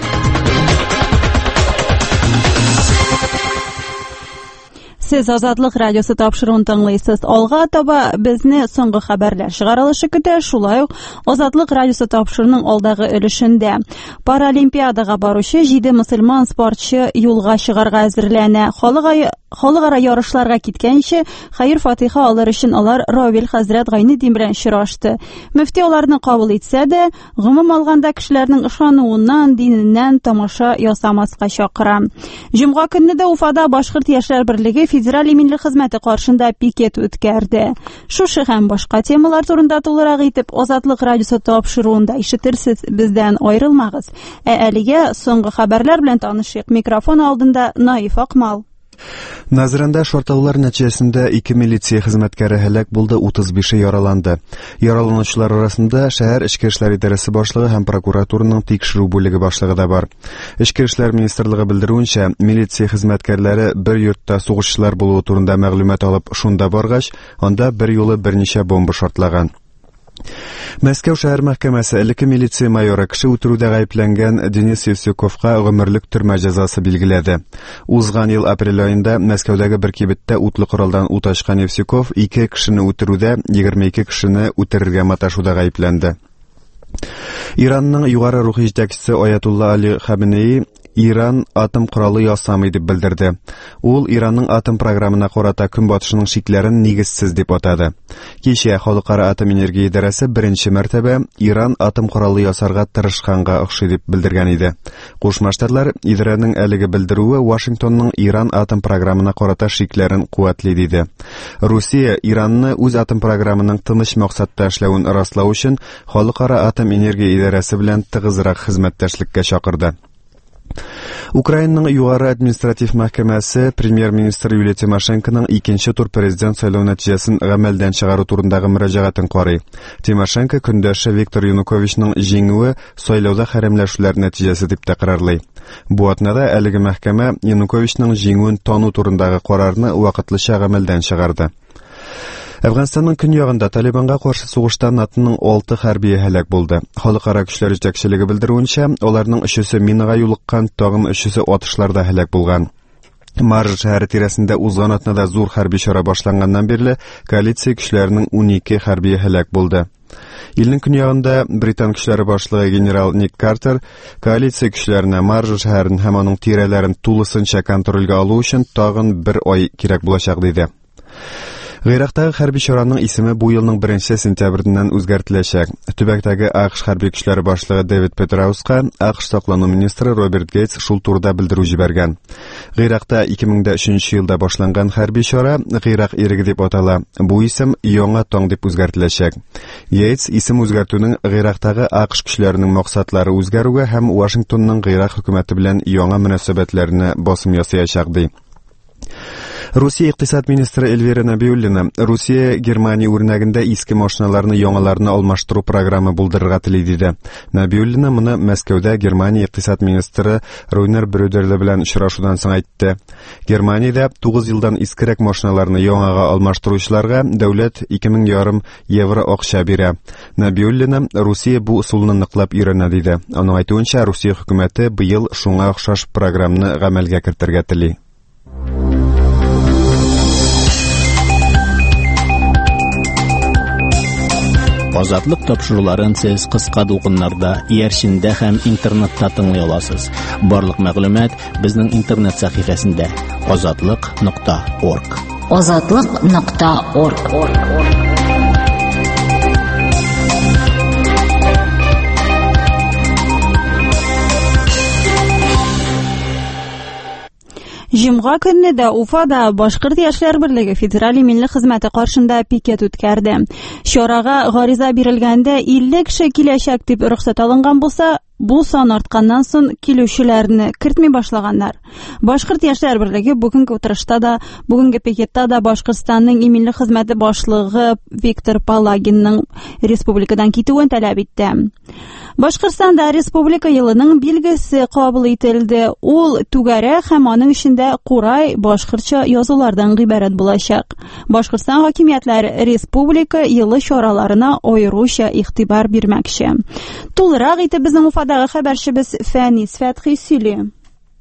Сез Азатлык радиосы тапшыруын тыңлыйсыз. Алга таба безне соңгы хәбәрләр чыгарылышы көтә. Шулай ук Азатлык радиосы тапшыруының алдагы өлешендә Паралимпиадага баручы җиде мөселман спортчы юлга чыгарга әзерләнә. Халыкара ярышларга киткәнче хәйр-фатиха алыр өчен алар Равил хәзрәт Гайнетдин белән очрашты. Мөфти аларны кабул итсә дә, гомум алганда кешеләрнең ышануыннан, диненнән тамаша ясамаска чакыра. Җомга көнне дә Уфада Башкорт яшьләр берлеге федераль иминлек хезмәте каршында пикет үткәрде. Шушы һәм башка темалар турында тулырак итеп Азатлык радиосы тапшыруында ишетерсез, бездән аерылмагыз. Ә әлегә соңгы хәбәрләр белән танышыйк. Микрофон алдында Наиф Акмал. Назранда шартаулар нәтиҗәсендә ике милиция хезмәткәре һәлак булды, утыз бише яраланды. Яраланучылар арасында шәһәр эчке эшләр идарәсе башлыгы һәм прокуратураның тикшерү бүлеге башлыгы да бар. Эчке эшләр министрлыгы белдерүенчә, милиция хезмәткәрләре бер йортта сугышчылар булуы турында мәгълүмат алып шунда баргач, анда бер юлы берничә бомба шартлаган. Мәскәү шәһәр мәхкәмәсе элекке милиция майоры кеше үтерүдә гаепләнгән Денис Евсюковка гомерлек төрмә җәзасы билгеләде. Узган ел апрель аенда Мәскәүдәге бер кибеттә утлы коралдан ут ачкан Евсюков ике кешене үтерүдә, егерме ике кешене үтерергә маташуда гаепләнде. Иранның югары рухи җитәкчесе Аятулла Али Хamenei Иран атом коралы ясамый дип белдерде. Ул Иранның атом программына карата көнбатышының шикләрен нигезсез дип атады. Кичә Халыкара атом энергия идарәсе беренче мәртәбә Иран атом коралы ясарга тырышканга охшый дип белдергән иде. Кушма Штатлар идарәнең әлеге белдерүе Вашингтонның Иран атом программына карата шикләрен куәтли диде. Русия Иранны үз атом программаның тыныч максатта эшләвен раслау өчен Халыкара атом энергия идарәсе белән тыгызрак хезмәттәшлеккә чакырды. Украинаның югары административ мәхкәмәсе премьер-министр Юлия Тимошенконың икенче тур президент сайлау нәтиҗәсен гамәлдән чыгару турындагы мөрәҗәгатен карый. Тимошенко көндәше Виктор Януковичның җиңүе сайлауда хәрәмләшүләр нәтиҗәсе дип тәкърарлый. Бу атнада әлеге мәхкәмә Януковичның җиңүен тану турындагы карарны вакытлыча гамәлдән чыгарды. Әфганстанның көньягында Талибанга каршы сугышта НАТОның алты хәрби һәлак булды. Халыкара көчләр җитәкчелеге белдерүенчә, аларның өчесе минага юлыккан, тагын өчесе атышларда һәлак булган. Марж шәһәре тирәсендә узган атнада зур хәрби чара башланганнан бирле коалиция көчләренең унике хәрби һәлак булды. Илнең көньягында Британ көчләре башлыгы генерал Ник Картер коалиция көчләренә Марж шәһәрен һәм аның тирәләрен тулысынча контрольгә алу өчен тагын бер ай кирәк булачак диде. Гыйрактагы хәрби чараның исеме бу елның беренче сентябрьдән үзгәртеләчәк. Төбәктәге АКШ хәрби көчләре башлыгы Дэвид Петрауска АКШ саклану министры Роберт Гейтс шул турыда белдерү җибәргән. Гыйракта ике мең өченче елда башланган хәрби чара Гыйрак иреге дип атала. Бу исем Яңа таң дип үзгәртеләчәк. Гейтс исем үзгәртүнең Гыйрактагы АКШ көчләренең максатлары үзгәрүгә һәм Вашингтонның Гыйрак хөкүмәте белән яңа мөнәсәбәтләренә басым ясаячак ди. Русия икътисад министры Эльвира Набиуллина Русия Германия үрнәгендә иске машиналарны яңаларына алмаштыру программы булдырырга тели диде. Набиуллина моны Мәскәүдә Германия икътисад министры Ройнер Брюдерле белән очрашудан соң әйтте. Германиядә тугыз елдан искерәк машиналарны яңага алмаштыручыларга дәүләт ике мең ярым евро акча бирә. Набиуллина Русия бу усулны ныклап өйрәнә диде. Аның әйтүенчә, Русия хөкүмәте быел шуңа охшаш программаны гамәлгә кертергә тели. Азатлык тапшыруларын сез кыска дулкыннарда, иярчиндә һәм интернетта тыңлый аласыз. Барлык мәгълүмат безнең интернет сәхифәсендә азатлык нокта орг. азатлык нокта орг. Җомга көнне дә Уфада Башкорт яшьләр берлеге федераль милли хезмәте каршында пикет үткәрде. Чарага гариза бирелгәндә илле кеше киләчәк дип рөхсәт алынган булса, бу сан артканнан соң килүчеләрне кертми башлаганнар. Башкорт яшьләр берлеге бүгенге утырышта да, бүгенге пикетта да Башкортстанның милли хезмәте башлыгы Виктор Палагинның республикадан китүен таләп итте. Башкортстанда республика елының билгесе кабул ителде. Ул түгәрә һәм аның эчендә Курай башкортча язулардан гыйбарәт булачак. Башкортстан хакимиятләре республика елы чараларына аеруча игътибар бирмәкче. Тулырак итеп безнең Уфадагы хәбәрчебез Фәнис Фәтхи сөйли.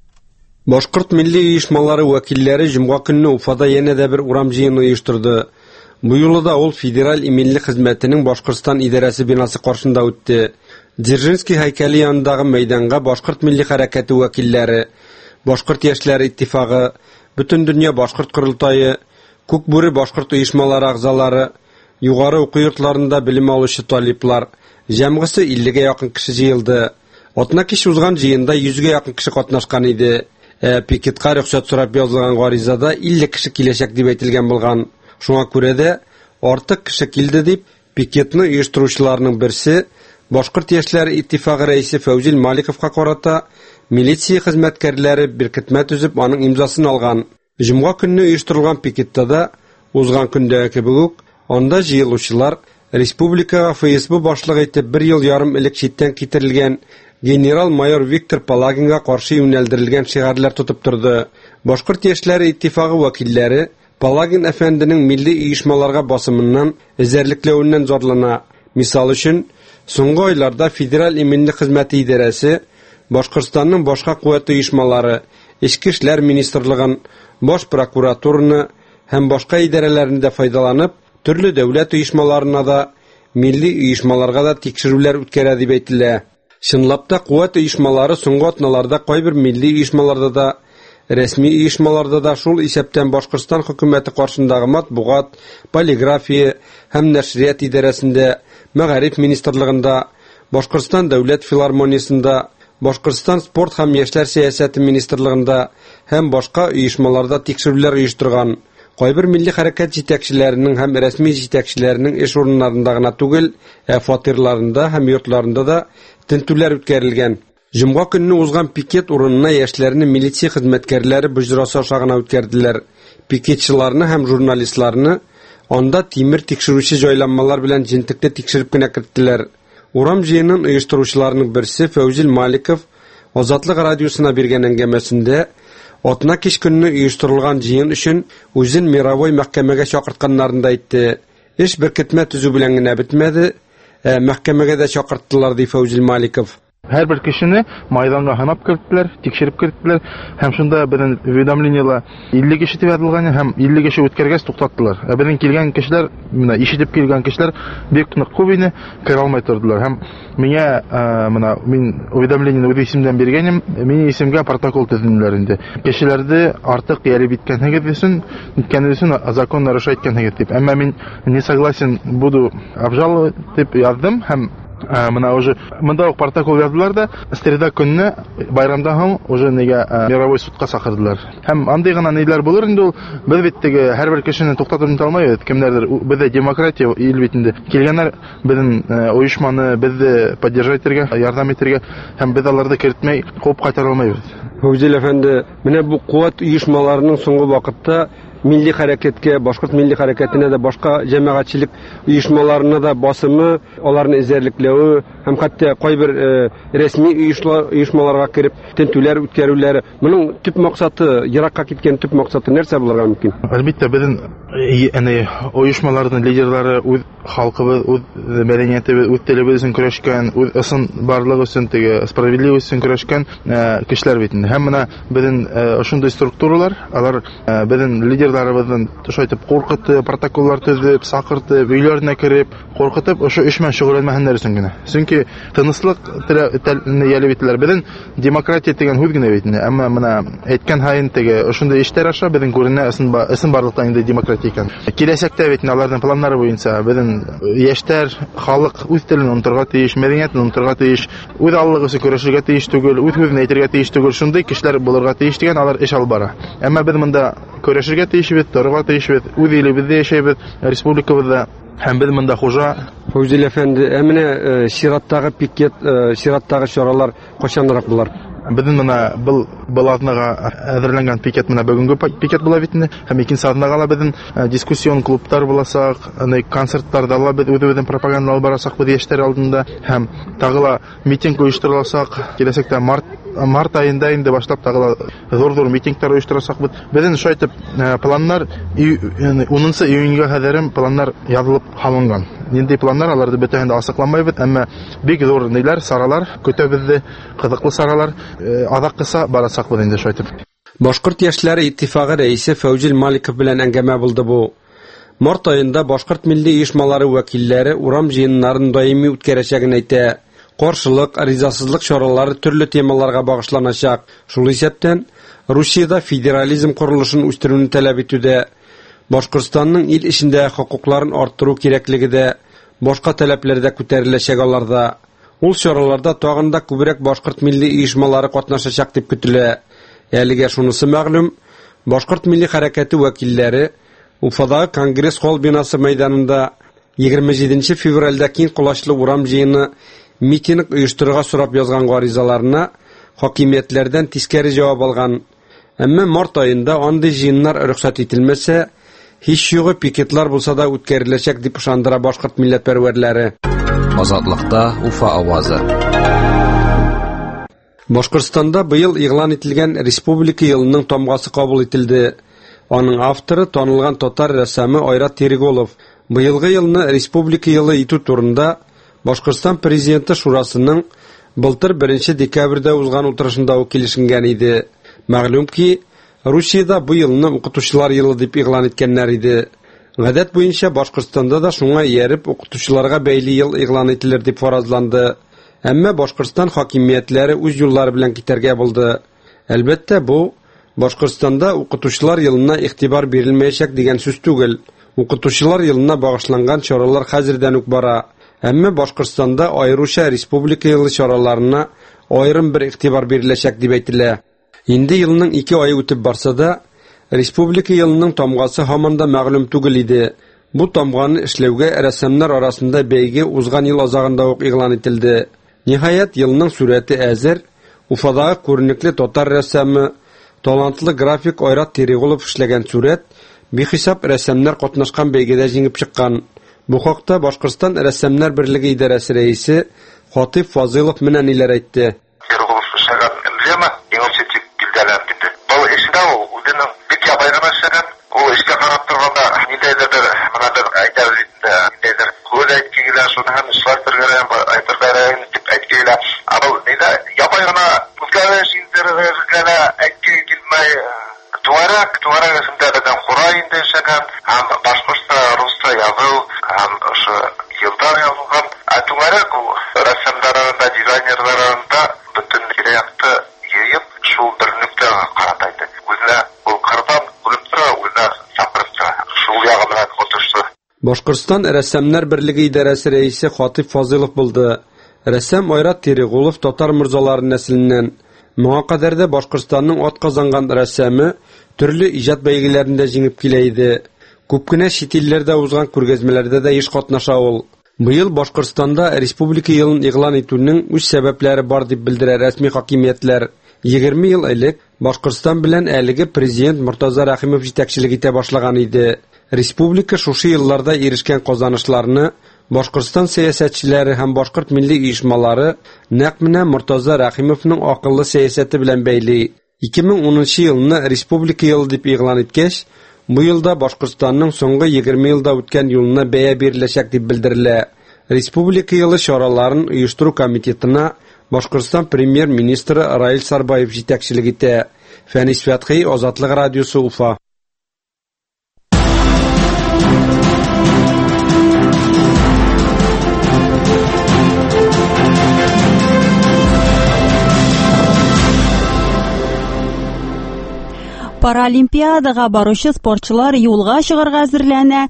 Башкорт милли оешмалары вәкилләре җомга көнне Уфада янә дә бер урам җыены оештырды. Бу юлы да ул федераль милли хезмәтенең Башкортстан идарәсе бинасы каршында үтте. Дзержинский һәйкәле янындагы мәйданга Башкорт милли хәрәкәте вәкилләре, Башкорт яшьләр иттифагы, Бөтен дөнья Башкорт курылтайы, Күкбүре Башкорт оешмалары агзалары, югары уку йортларында белем алучы талиплар, җәмгысе иллегә якын кеше җыелды. Атна кич узган җыенда йөзгә якын кеше катнашкан иде. Ә пикетка рөхсәт сорап язылган гаризада илле кеше киләчәк дип әйтелгән булган. Шуңа күрә дә артык кеше килде дип пикетны оештыручыларның берсе Башкорт яшьләр иттифагы рәисе Фәүзил Маликовка карата милиция хезмәткәрләре беркетмә төзеп аның имзасын алган. Җомга көнне оештырылган пикетта да узган көндәге кебек үк анда җыелучылар республикага ФСБ башлыгы итеп бер ел ярым элек читтән китерелгән генерал-майор Виктор Палагинга каршы юнәлдерелгән шигарлар тотып торды. Башкорт яшьләре иттифагы вәкилләре Палагин әфәнденең милли оешмаларга басымыннан, эзәрлекләвеннән зарлана. Мисал өчен, соңгы айларда федераль милли хезмәте идарәсе Башкортстанның башка куәт оешмалары, Эчке эшләр министрлыгын, Баш прокуратураны һәм башка идарәләрендә файдаланып, төрле дәүләт оешмаларына да, милли оешмаларга да тикшерүләр үткәрә дип әйтелә. Чынлап та куәт оешмалары соңгы атналарда кайбер милли оешмаларда да, рәсми оешмаларда да шул исәптән Башкортстан хөкүмәте каршындагы матбугат, полиграфия һәм нәшрият идарәсендә, Мәгариф министрлыгында, Башкортстан дәүләт филармониясендә, Башкортстан спорт һәм яшьләр сәясәте министрлыгында һәм башка оешмаларда тикшерүләр оештырган. Кайбер милли хәрәкәт җитәкчеләренең һәм рәсми җитәкчеләренең эш урыннарында гына түгел, ә фатирларында һәм йортларында да тентүләр үткәрелгән. Җомга көнне узган пикет урынына яшьләрне милиция хезмәткәрләре боҗрасы аша гына үткәрделәр. Пикетчыларны һәм журналистларны анда тимер тикшерүче җайланмалар белән җентекле тикшереп кенә керттеләр. Урам җыенын оештыручыларның берсе Фәүзил Маликов Азатлык радиосына биргән әңгәмәсендә атна кич көнне оештырылган җыен өчен үзен мировой мәхкәмәгә чакыртканнарын да әйтте. Эш беркетмә төзү белән генә бетмәде, ә мәхкәмәгә дә чакырттылар ди Фәүзил Маликов. Һәрбер кешене майданга һанап керттеләр, тикшереп керттеләр. Һәм шунда безнең уведомлениелар илле кеше дип язылган, һәм илле кеше үткәргәч туктаттылар. Ә безнең килгән кешеләр, менә ишетеп килгән кешеләр бик нык күп иде, кер алмай тордылар. Һәм миңа менә мин уведомлениене үз исемдән биргәнем, минем исемгә протокол төзенделәр инде. Кешеләрне артык ярып иткәнлеге өчен, иткәнлеге өчен закон нарушать иткәнлеге дип. Әмма мин не согласен буду обжаловать дип яздым һәм Мына уже монда ук протокол яздылар да, среда көнне байрамдан соң уже нигә мировой судка сакырдылар. Һәм андый гына ниләр булыр инде ул, без бит теге һәрбер кешене туктатып бета алмыйбыз. Кемнәрдер бездә демократия ил битендә килгәннәр безнең оешманы безне поддержать итәргә, ярдәм итәргә һәм без аларны кертмәй куып кайтара алмыйбыз. Фәүзил әфәнде, менә бу куәт оешмаларының соңгы вакытта milli hareketke, Башкорт milli hareketine de başka cemaatçilik uyuşmalarına da basımı, onların ezerlikleri, hem hatta kayber e, resmi uyuşmalarga kirip tentüler, ütkərüləri. Bunun tüp maksatı, Irakka gitken tüp maksatı nerse bularga mümkün? Elbette bizim yani uyuşmaların liderleri öz halkımız, öz medeniyetimiz, öz telimiz için kurashgan, öz ısın barlığı için, sправедливость için kurashgan kişiler bitinde. Hem buna bizim şunday strukturalar, alar bizim liderlerimizden şöyle korkutup, protokollar tüzüp, sakırtıp, üylerine kirip, korkutup, şu işmen şugullanmayanlar için gene. Çünkü tınıslık yeli bittiler. Bizim demokratiya degen hüz gene bitinde. Ama buna etken hayın tege şunday işler aşağı bizim görünne ısın barlıktan indi demokratiya eken. Kilesekte bitinde alardan planları boyunca bizim yaşlar, halk öz tilini unuturga tiyiş, medeniyetini unuturga tiyiş, öz allığı için kurashirga tiyiş tugul, öz hüzünü etirga tiyiş tugul, şunday kişiler bulurga tiyiş degen alar iş al bara. Ama biz mında kurashirga tiyishibid, torga tiyishibid, öz elibizde yaşaybid, respublikabızda hem biz mında hoja. Fawzil efendi, emine şirattagı piket, şirattagı şoralar koşandırak bular. Bizning mana bil bilatnaga әзерленгән пикет менә бүгенге пикет була бит инде. Һәм икенче сатнага ала безнең дискуссион клубтар буласак, аны концертларда ала без үзебезнең пропаганда алып барасак бу яшьләр алдында һәм тагыла митинг оештырылсак, киләсәктә март март айында инде башлап тагыла зур-зур митингтар оештырасак бит. Безнең шайтып планнар унынчы июньгә хәзерем планнар язылып халынган. Нинди планнар аларды бөтәһен дә асыкламыйбыз, әмма бик зур ниләр, саралар көтә безне, кызыклы саралар Адак кыса барасак бу инде шайтып. Башкорт яшьләре иттифагы рәисе Фәүзил Маликов белән әңгәмә булды бу. Март аенда Башкорт милли оешмалары вәкилләре урам җыеннарын даими үткәрәчәген әйтә. Каршылык, ризасызлык чаралары төрле темаларга багышланачак. Шул исәптән Русиядә федерализм курылышын үстерүне таләп итүдә, Башкортстанның ил эчендә хокукларын арттыру кирәклеге дә, башка таләпләр дә күтәреләчәк аларда. Ул чараларда тагында күбрәк Башкорт милли оешмалары катнашачак дип көтелә. Әлегә шунысы мәгълүм, Башкорт милли хәрәкәте вәкилләре Уфадагы Конгресс холл бинасы мәйданында егерме җиденче февральдә киң кулачлы урам җыены митинг оештырырга сорап язган гаризаларына хакимиятләрдән тискәре җавап алган. Әмма март аенда андый җыеннар рөхсәт ителмәсә, һич югы пикетлар булса да үткәреләчәк дип ышандыра башкорт милләтпәрвәрләре. Азатлыкта Уфа авазы. Башкортстанда быел игълан ителгән республика елының тамгасы кабул ителде. Аның авторы танылган татар рәссамы Айрат Тереголов. Быелгы елны республика елы итү турында Башкортстан президенты шурасының былтыр беренче декабрьдә узган утырышында ук килешенгән иде. Мәгълүм ки, Русиядә бу елны укытучылар елы дип игълан иткәннәр иде. Гадәт буенча Башкортстанда да шуңа ияреп укытучыларга бәйле ел игълан ителер дип фаразланды. Әмма Башкортстан хакимиятләре үз юллары белән китәргә булды. Әлбәттә, бу Башкортстанда укытучылар елына игътибар бирелмәячәк дигән сүз түгел. Укытучылар елына багышланган чаралар хәзердән үк бара. Әмма Башкортстанда аеруча республика елы чараларына аерым бер игътибар биреләчәк дип әйтелә. Инде елның ике ае үтеп барса да, республика елының тамгасы һаман да мәгълүм түгел иде. Бу тамганы эшләүгә рәссамнар арасында бәйге узган ел азагында ук игълан ителде. Ниһаять, елның сүрәте әзер. Уфадагы күренекле татар рәссамы, талантлы график Айрат Тереголов эшләгән сүрәт бихисап рәссамнар катнашкан бәйгедә җиңеп чыккан. Бу хакта Башкортстан рәссамнар берлеге идарәсе рәисе Хатиф Фазылов менә ниләр әйтте. O işte kanat turganda nideydir manadır aytar nideydir. Kul aytkigila şunu hem ısrar turgara aytar darayn tip aytkigila. Ama nida Сендерден Курайында яшәгән, һәм башкортча, русча язу, һәм ошо елдар язылган. Әтүгәрәк ул рәссамнарында, дизайнерларында бөтен кирәкте йыйып, шул бер нөктәгә каратайды. Үзенә ул кырдан күреп тора, үзенә чакырып тора. Шул ягы белән отышты. Башкортстан рәссамнар берлеге идарәсе рәисе Хатип Фазылов булды. Рәссам Айрат Терегулов татар морзалары нәселеннән. Моңа кадәр дә Башкортстанның атказанган рәссамы төрле иҗат бәйгеләрендә җиңеп килә иде. Күп кенә чит илләрдә узган күргәзмәләрдә дә еш катнаша ул. Быел Башкортстанда республика елын игълан итүнең үз сәбәпләре бар дип белдерә рәсми хакимиятләр. егерме ел элек Башкортстан белән әлеге президент Муртаза Рәхимов җитәкчелек итә башлаган иде. Республика шушы елларда ирешкән казанышларны Башкортстан сәясәтчеләре һәм башкорт милли оешмалары нәкъ менә Муртаза Рәхимовның акыллы сәясәте белән бәйли. ике мең унынчы елны республика елы дип игълан иткәч, бу елда Башкортстанның соңгы егерме елда үткән юлына бәя биреләчәк дип белдерелә. Республика елы чараларын оештыру комитетына Башкортстан премьер-министры Раил Сарбаев җитәкчелек итә. Фәнис Фәтхи, Азатлык радиосы, Уфа. Паралимпиадага баручы спортчылар юлга чыгарга әзерләнә.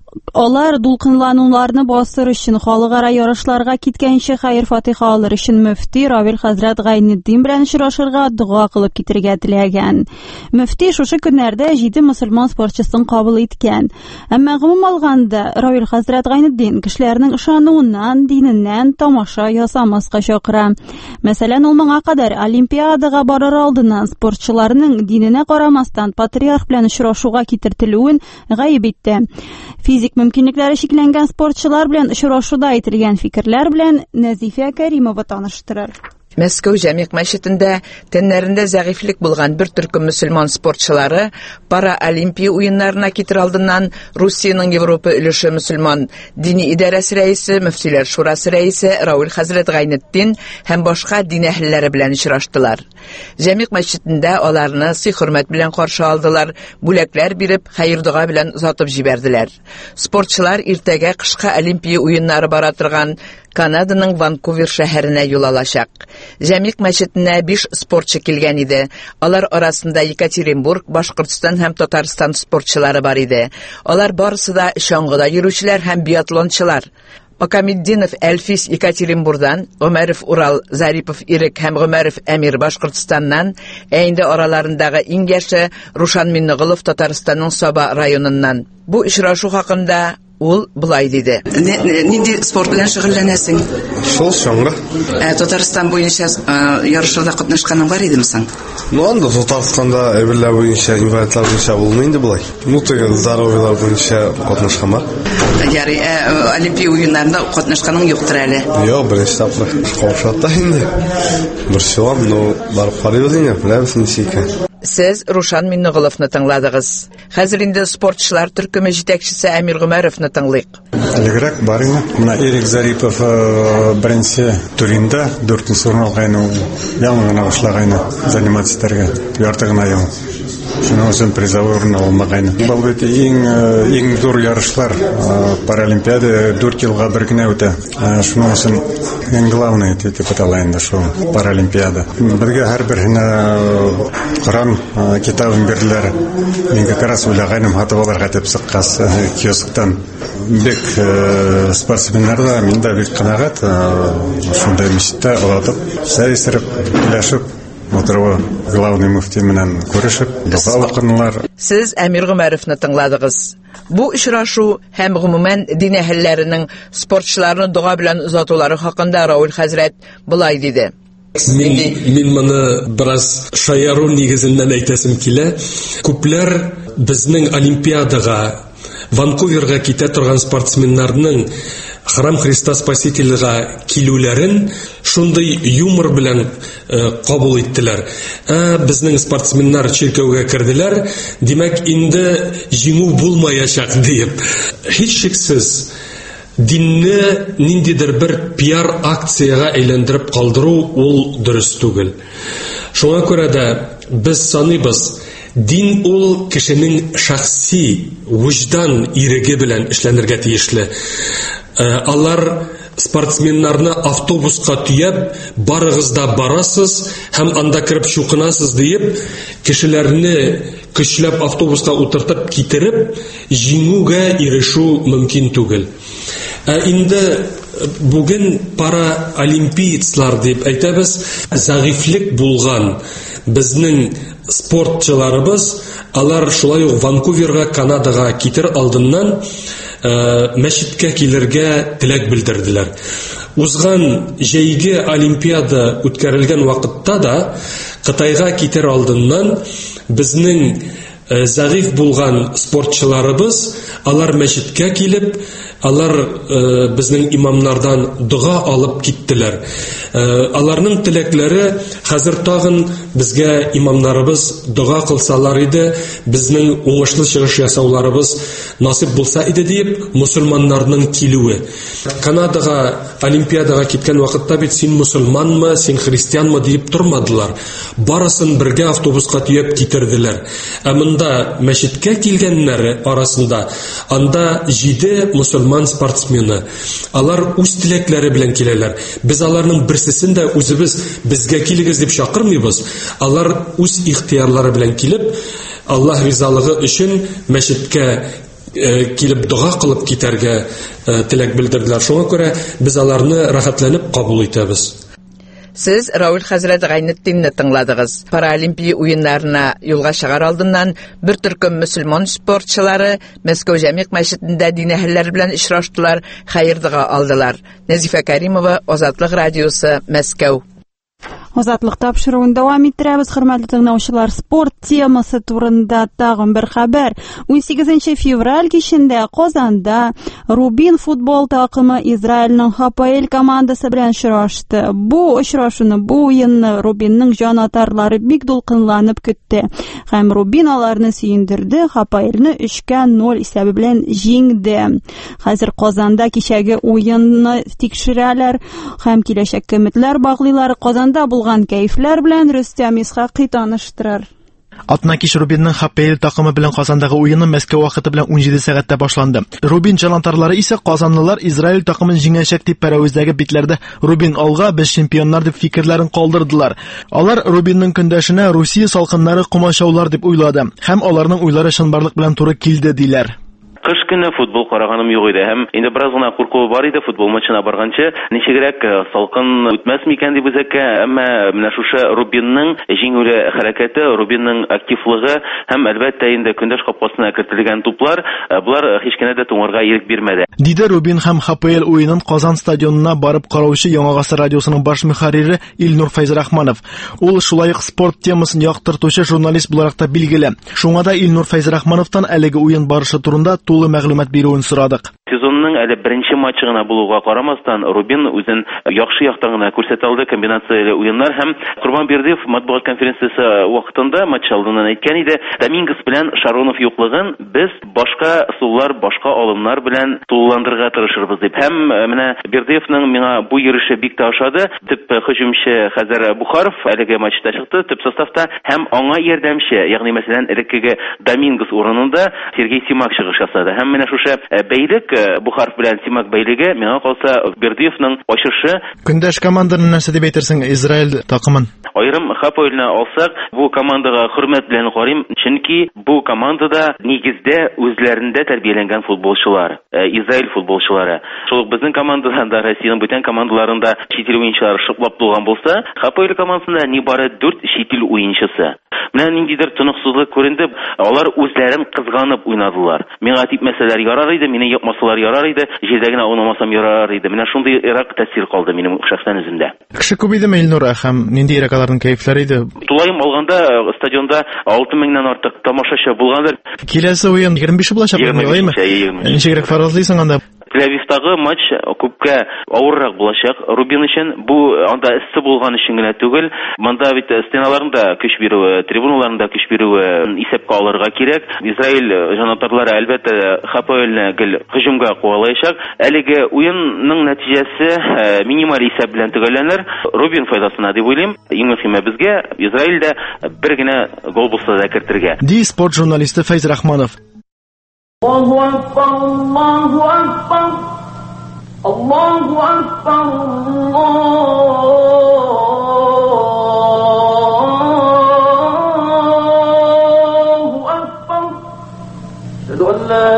Алар дулкынлануларны басыр өчен халыкара ярышларга киткәнче хәйр-фатиха алыр өчен мөфти Равил хәзрәт Гайнетдин белән очрашырга, дуга кылып китергә теләгән. Мөфти шушы көннәрдә җиде мөселман спортчысын кабул иткән. Әмма гомум алганда Равил хәзрәт Гайнетдин кешеләрнең ышануыннан, диненнән тамаша ясамаска чакыра. Мәсәлән, ул моңа кадәр Олимпиадага барыр алдыннан спортчыларның диненә карамастан патриарх белән очрашуга китертелүен гаеп итте. Физик мөмкинлекләре шикләнгән спортчылар белән очрашуда әйтелгән фикерләр белән Нәзифә Кәримова таныштырыр. Мәскәү Җәмигъ мәчетендә тәннәрендә зәгыйфлек булган бер төркем мөселман спортчылары Паралимпия уеннарына китер алдыннан Русиянең Европа өлеше мөселман дини идарәсе рәисе, мөфтиләр шурасы рәисе Равил хәзрәт Гайнетдин һәм башка дин әһелләре белән очраштылар. Җәмигъ мәчетендә аларны сый-хөрмәт белән каршы алдылар, бүләкләр биреп, хәйр-дуга белән озатып җибәрделәр. Спортчылар иртәгә кышкы Олимпия уеннары бара торган Канаданың Ванкувер шәһәренә юл алачак. Җәмигъ мәчетенә биш спортчы килгән иде. Алар арасында Екатеринбург, Башкортстан һәм Татарстан спортчылары бар иде. Алар барысы да чаңгыда йөрүчеләр һәм биатлончылар. Акамеддинов Әлфис Екатеринбургдан, Омаров Урал, Зарипов Ирек һәм Гомәров Әмир Башкортстаннан, ә инде араларындагы иң яше Рушан Миннигылов Татарстанның Саба районыннан. Бу очрашу хакында ул булай диде. Нинди спорт белән шөгыльләнәсең? Шул чаңгы. Ә Татарстан буенча ярышларда катнашканың бар идеме соң? Ну, анда Татарстанда әйберләр буенча, инвалидлар буенча булмый инде булай. Ну, теге здоровьелар буенча катнашкан бар. Ярый, Олимпия уеннарында катнашканың юктыр әле. Юк, беренче тапкыр. Каушатта инде. Берсем, ну, барып карыйбыз инде, беләбез ничек. Сез Рушан Миннигыловны тыңладыгыз. Хәзер инде спортчылар төркеме җитәкчесе Әмир Гомәровны тыңлыйк. Әлегрәк бар инде. Менә Эрик Зарипов беренче турында дүртенче урын алган. Яңа гына башлаган заниматься итәргә. Ярты гына ел. Шуның өчен призовой урын алмаган. Бу бит иң иң зур ярышлар. Паралимпиада дүрт елга бер генә үтә. Шуның өчен иң главный дип аталган шу Паралимпиада. Безгә һәрберне Коран китабын бирделәр. Мин как раз уйлаганым хатып алырга дип сыккас киосктан. Бик спортсменнар да мин дә бик канагат. Шундай миштә алатып, сәйсереп, биләшеп Моторова главный муфти менән күрешеп, дуга укыдылар. Сез Әмир Гомәровны тыңладыгыз. Бу очрашу һәм гомумән дин әһелләренең спортчыларны дуга белән озатулары хакында Равил хәзрәт булай диде. Мин, мин моны бераз шаяру нигезеннән әйтәсем килә. Күпләр безнең Олимпиадага, Ванкуверга китә торган спортсменнарның Храм Христа Спасителега килүләрен шундый юмор белән кабул иттеләр. Ә безнең спортсменнар чиркәүгә керделәр, димәк инде җиңү булмаячак дип. Һич шиксез динне ниндидер бер пиар акцияга әйләндереп калдыру ул дөрес түгел. Шуңа күрә дә без саныйбыз, Дин ул кешенең шәхси вujdan иреге белән эшләнергә тиешле. Алар спортсменнарны автобуска төяп, барыгыз да барасыз һәм анда кирип чукынасыз диеп, кешеләрне көчләп автобуска утыртып китереп, җиңүгә ирешү мөмкин түгел. Ә инде бүген пара олимпийцлар дип әйтәбез, зәгыйфлек булган безнең спортчыларыбыз, алар шулай ук Ванкуверга, Канадага китер алдыннан мәчеткә килергә теләк белдерделәр. Узган җәйге олимпиада үткәрелгән вакытта да Кытайга китер алдыннан безнең зәгыйф булган спортчыларыбыз, алар мәчеткә килеп, алар э, безнең имамнардан дуга алып киттеләр. Э, аларның теләкләре хәзер тагын безгә имамнарыбыз дуга кылсалар иде, безнең уңышлы чыгыш ясауларыбыз насип булса иде дип, мусульманнарның килүе. Канадага олимпиадага киткән вакытта бит син мусульманмы, син христианмы дип тормадылар. Барысын бергә автобуска төяп китерделәр. Ә монда мәчеткә килгәннәре арасында анда җиде мусульман спортсмены. Алар үз теләкләре белән киләләр. Без аларның берсесен дә үзебез безгә килегез дип чакырмыйбыз. Алар үз ихтиярлары белән килеп, Аллаһ ризалыгы өчен мәчеткә килеп дуга кылып китәргә теләк белдерделәр. Шуңа күрә без аларны рәхәтләнеп кабул итәбез. Сез Рауль хәзрәт Гайнетдинне тыңладыгыз. Паралимпия уеннарына юлга чыгар алдыннан бер төркем мөселман спортчылары Мәскәү Җәмигъ мәчетендә дин әһелләре белән очраштылар, хәер-дуга алдылар. Нәзифә Кәримова, Азатлык радиосы, Мәскәү. Азатлык тапшыруын дәвам иттерәбез, хөрмәтле тыңлаучылар. Спорт темасы турында тагын бер хәбәр. унсигезенче февраль кичендә Казанда Рубин футбол такымы Израильнең ХПЛ командасы белән очрашты. Бу очрашуны, бу уенны Рубинның җанатарлары бик дулкынланып көтте. Һәм Рубин аларны сөендерде, ХПЛны өчкә ноль исәбе белән җиңде. Хәзер Казанда кичәге уенны тикшерәләр һәм киләчәккә өметләр баглыйлар. Казанда булган кәйфләр белән Рөстәм Исхакый таныштырыр. Атнакиш Рубинның ХПЛ такымы белән Казандагы уены Мәскәү вакыты белән унҗиде сәгатьтә башланды. Рубин җанатарлары исә казанлылар Израиль такымын җиңәчәк дип пәрәвездәге битләрдә Рубин алга, без чемпионнар дип фикерләрен калдырдылар. Алар Рубинның көндәшенә Русия салкыннары кумачаулар дип уйлады һәм аларның уйлары чынбарлык белән туры килде диләр. Кыш көне футбол караганым юк иде һәм инде бераз гына куркуы бар иде футбол матчына барганчы, ничегрәк салкын үтмәс микән дип үзәккә, әмма менә шушы Рубинның җиңүле хәрәкәте, Рубинның активлыгы һәм әлбәттә инде көндәш капкасына кертелгән туплар, булар һич кенә дә туңарга ирек бирмәде. Диде Рубин һәм ХПЛ уенын Казан стадионына барып караучы Яңа Гасыр радиосының баш мөхәррире Илнур Фәйзрахманов. Ул шулай ук спорт темасын яктыртучы журналист буларак та билгеле. Шуңа да Илнур Фәйзрахмановтан әлеге уен барышы турында тулы мәгълүмат бирүен сорадык. Сезонның әле беренче матчы гына булуга карамастан, Рубин үзен яхшы яктан гына күрсәтә алды. Комбинацияле уеннар һәм Курбан Бердиев матбугат конференциясе вакытында матч алдыннан әйткән иде, Домингос белән Шаронов юклыгын без башка суллар, башка алымнар белән тулыландырырга тырышырбыз дип. Һәм менә Бердиевның миңа бу йөреше бик тә ошады. Төп һөҗүмче Хәзәр Бухаров әлеге матчта чыкты, төп составта, һәм аңа ярдәмче, ягъни мәсәлән, элеккеге Домингос урынында Сергей Симак чыгыш ясады. Һәм менә шушы бәйлек Бухаров белән Симак бәйлеге миңа калса Бердиевның ачышы. Көндәш команданы нәрсә дип әйтерсең Израиль такымын? Аерым ХПЛны алсак, бу командага хөрмәт белән карыйм, чөнки бу командада нигездә үзләрендә тәрбияләнгән футболчылар, Израиль футболчылары. Шул безнең командада да, Россиянең бүтән командаларында чит ил уенчылары шыплап булган булса, ХПЛ командасында нибары дүрт чит ил уенчысы. Менә ниндидер тыныксызлык күренде, алар үзләрен кызганып уйнадылар. Миңа типмәсәләр ярар иде, мине япмасалар ярар иде, җирдә генә уйнамасам ярар иде. Менә шундый ирак тәэсир калды минем шәхсән үземдә. Кеше күп идеме Илнур һәм нинди иракаларның кәйфләре иде? Тулайым алганда стадионда алты меңнән артык тамашачы булгандыр. Киләсе уен егерме биш булачак, уйлыймы? Ничегрәк фаразлыйсың анда? Тель-Авивтагы матч күпкә авыррак булачак. Рубин өчен бу анда эссе булган өчен генә түгел, монда бит стеналарында көч бирүе, трибуналарында көч бирүе исәпкә алырга кирәк. Израиль җанатарлары әлбәттә ХПЛне гел һөҗүмгә куалаячак. Әлеге уенның нәтиҗәсе минималь исәп белән төгәлләнер. Рубин файдасына дип уйлыйм. Иң мөһиме безгә Израильдә бер генә гол булса да кертергә. Ди спорт журналисты Фәйз Рахманов. Аллаһу акбар, Аллаһу акбар. Аллаһу акбар. Аллаһу акбар. Әшһәдү ан ла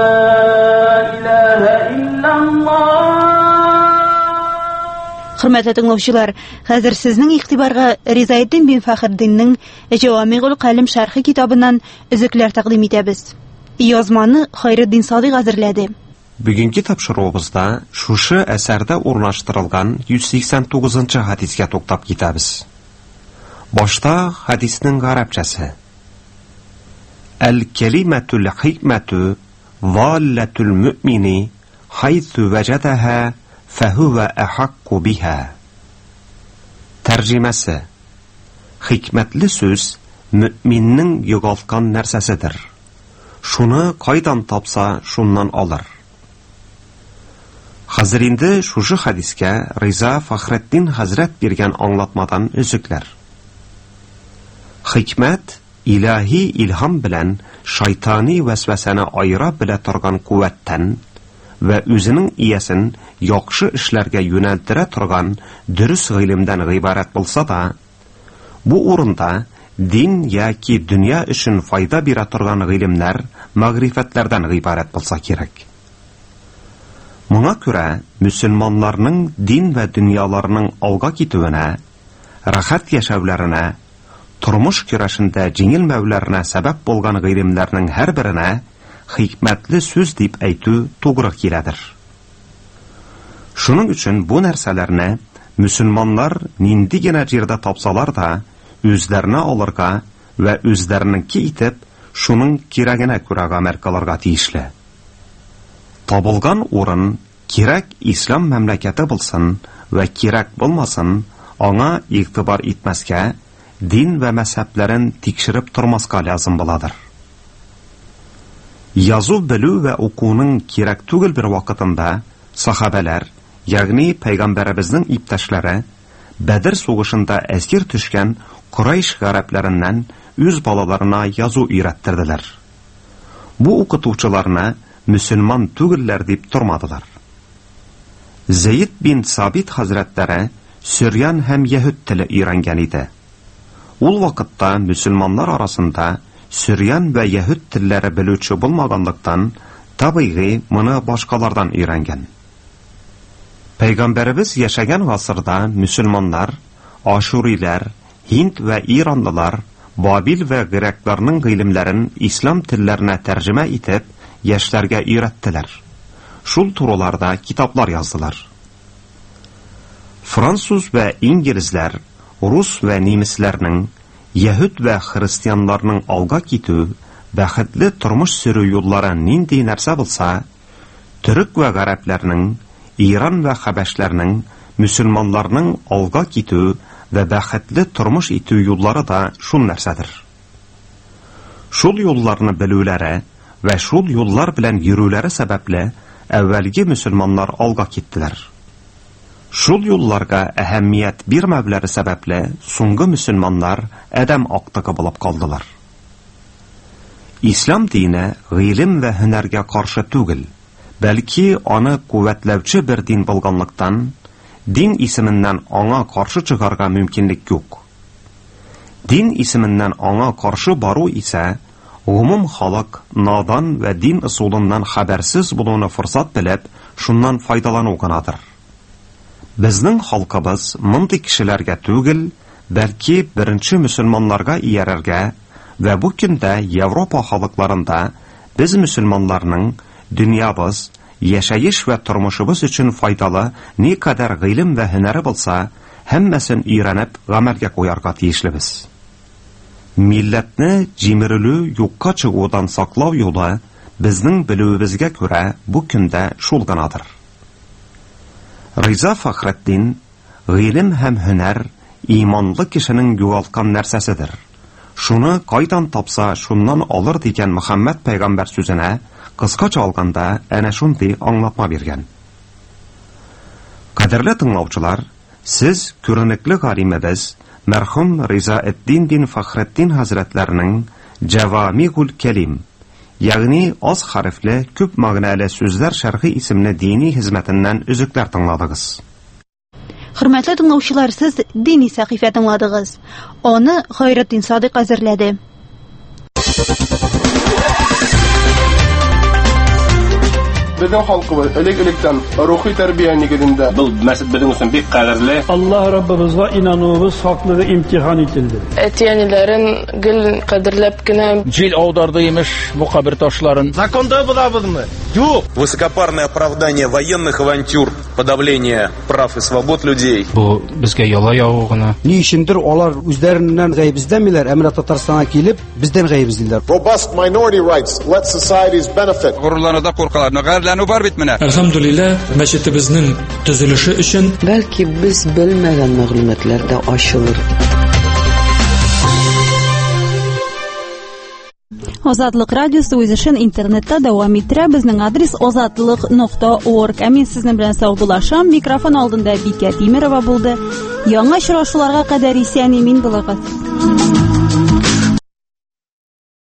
илаһа иллаллаһ. Хөрмәтле тыңлаучылар, хәзер сезнең игътибарга Ризаэддин бин Фәхреддиннең Җавамигул Калим шәрхи китабыннан өзекләр тәкъдим итәбез. Язманы Хайретдин Садыйк әзерләде. Бүгенге тапшыруыбызда шушы әсәрдә урнаштырылган йөз сиксән тугызынчы хадискә туктап китәбез. Башта хадиснең гарәпчәсе. Әл-кәлимәтул хикмәту валлатул муъмини хайсу ваҗадаха фәһува ахакку биха. Тәрҗемәсе. Хикмәтле сүз мөъминнең югалткан нәрсәседер. Шуны кайдан тапса, шуннан алыр. Хәзер инде шушы хадискә Риза Фәхретдин хәзрәт биргән аңлатмадан өзекләр. Хикмәт илаһи илһам белән шайтани вәсвәсәне айыра белә торган куәттән ва үзенең иясен яхшы эшләргә юнәлттерә торган дөрес гыйлемдән гыйбарәт булса да, бу урында дин яки дөнья өчен файда бирә торган гыйлемнәр, мәгърифәтләрдән гыйбарәт булса кирәк. Моңа күрә мөселманнарның дин ва дөньяларының алга китүенә, рахат яшәүләренә, тормыш көрәшендә җиңелмәүләренә сәбәп булган гыйлемнәрнең һәр беренә хикмәтле сүз дип әйтү тугры киләдер. Шуның өчен бу нәрсәләрне мөселманнар нинди генә җирдә тапсалар да үзләренә алырга ва үзләренеңки итеп шуның кирәгенә күрә гамәл кылырга тиешле. Табылган урын кирәк ислам мәмләкәте булсын ва кирәк булмасын, аңа игътибар итмәскә, дин ва мәзһәбләрен тикшереп тормаска лазым буладыр. Язу белү ва укуның кирәк түгел бер вакытында сахабалар, ягъни пәйгамбәребезнең иптәшләре Бәдер сугышында әсир төшкән Курайш гарәпләреннән үз балаларына язу өйрәттерделәр. Бу укытучыларны мөселман түгелләр дип тормадылар. Зәйд бин Сабит хәзрәтләре Сөрьян һәм Яһүд теле өйрәнгән иде. Ул вакытта мөселманнар арасында Сөрьян ва Яһүд телләре белүче булмаганлыктан, табигый моны башкалардан өйрәнгән. Пәйгамбәребез яшәгән гасырда мөселманнар, ашурилар, Hind ва иранлылар Бабил ва грекларның гыйлемләрен ислам телләренә тәрҗемә итеп, яшьләргә өйрәттеләр. Шул турыларда китаплар яздылар. Француз ва инглизләр, рус ва немецләрнең, яһүд ва христианларның алга китү, бәхетле тормыш сөрү юллары нинди нәрсә булса, төрек ва гарәпләрнең, Иран ва хәбәшләрнең, мөселманларның алга китү ва бәхетле тормыш итү юллары да шул нәрсәдер. Шул юлларны белүләре ва шул юллар белән йөрүләре сәбәпле әввәлге мөселманнар алга киттеләр. Шул юлларга әһәмият бирмәүләре сәбәпле соңгы мөселманнар адәм актыгы булып калдылар. Ислам дине гыйлем ва һөнәргә каршы түгел, бәлки аны куәтләүче бер дин булганлыктан, дин исеменнән аңа каршы чыгарга мөмкинлек юк. Дин исеменнән аңа каршы бару исә, гомум халык надан ва дин ысулыннан хәбәрсез булуны форсат белеп, шуннан файдалану гынадыр. Безнең халкыбыз мондый кешеләргә түгел, бәлки беренче мөселманнарга иярергә ва бу көндә Европа халыкларында без мөселманларның дөньябыз, яшәеш ва тормышыбыз өчен файдалы никадәр гыйлем ва һөнәре булса, һәммәсен өйрәнеп гамәлгә куярга тиешлебез. Милләтне җимерелү, юкка чыгудан саклау юлы Безнең белүебезгә күрә, бу көндә шул гынадыр. Риза Фахретдин, гыйлем һәм һөнәр иманлы кешенең югалткан нәрсәседер. Шуны кайдан тапса, шуннан алыр дигән Мөхәммәд пәйгамбәр сүзенә кыскача алганда әнә шундый аңлатма биргән. Кадерле тыңлаучылар, сез күренекле галимебез мәрхүм Риза эд-Дин бин Фахретдин хәзрәтләренең Җавамигул Кәлим, ягъни аз хәрефле, күп мәгънәле сүзләр шәрхи исемле дини хезмәтеннән үзекләр тыңладыгыз. Хөрмәтле тыңлаучылар, сез дини сәхифә тыңладыгыз. Аны Гайретдин Садык әзерләде. Безнең халкыбыз элек-электән рухи тәрбия нигезендә. Бу мәсәл безнең өчен бик кадерле. Аллаһ Раббыбызга инануыбыз хаклыгы имтихан ителде. Әтиәниләрен гел кадерләп кенә җил аударды имеш бу кабер ташларын. Законда булабызмы? Юк. Высокопарное оправдание военных авантюр, подавление прав и свобод людей. Бу безгә яла яву гына. Ни өчендер алар үзләреннән гаебездәмиләр, әмма Татарстанга килеп, бездән гаебездиләр. Robust minority rights let societies benefit. Горурлануда куркалар. Бар бит менә. Әлхәмдүлилләһ, мәчетебезнең төзелеше өчен бәлки без белмәгән мәгълүматлар да ачылыр. Азатлык радиосы үз эшен интернетта дәвам иттерә. Безнең адрес азатлык нокта орг. Ә мин сезнең белән саубулашам. Микрофон алдында Бикә Тимерова булды. Яңа очрашуларга кадәр исән-имин булыгыз.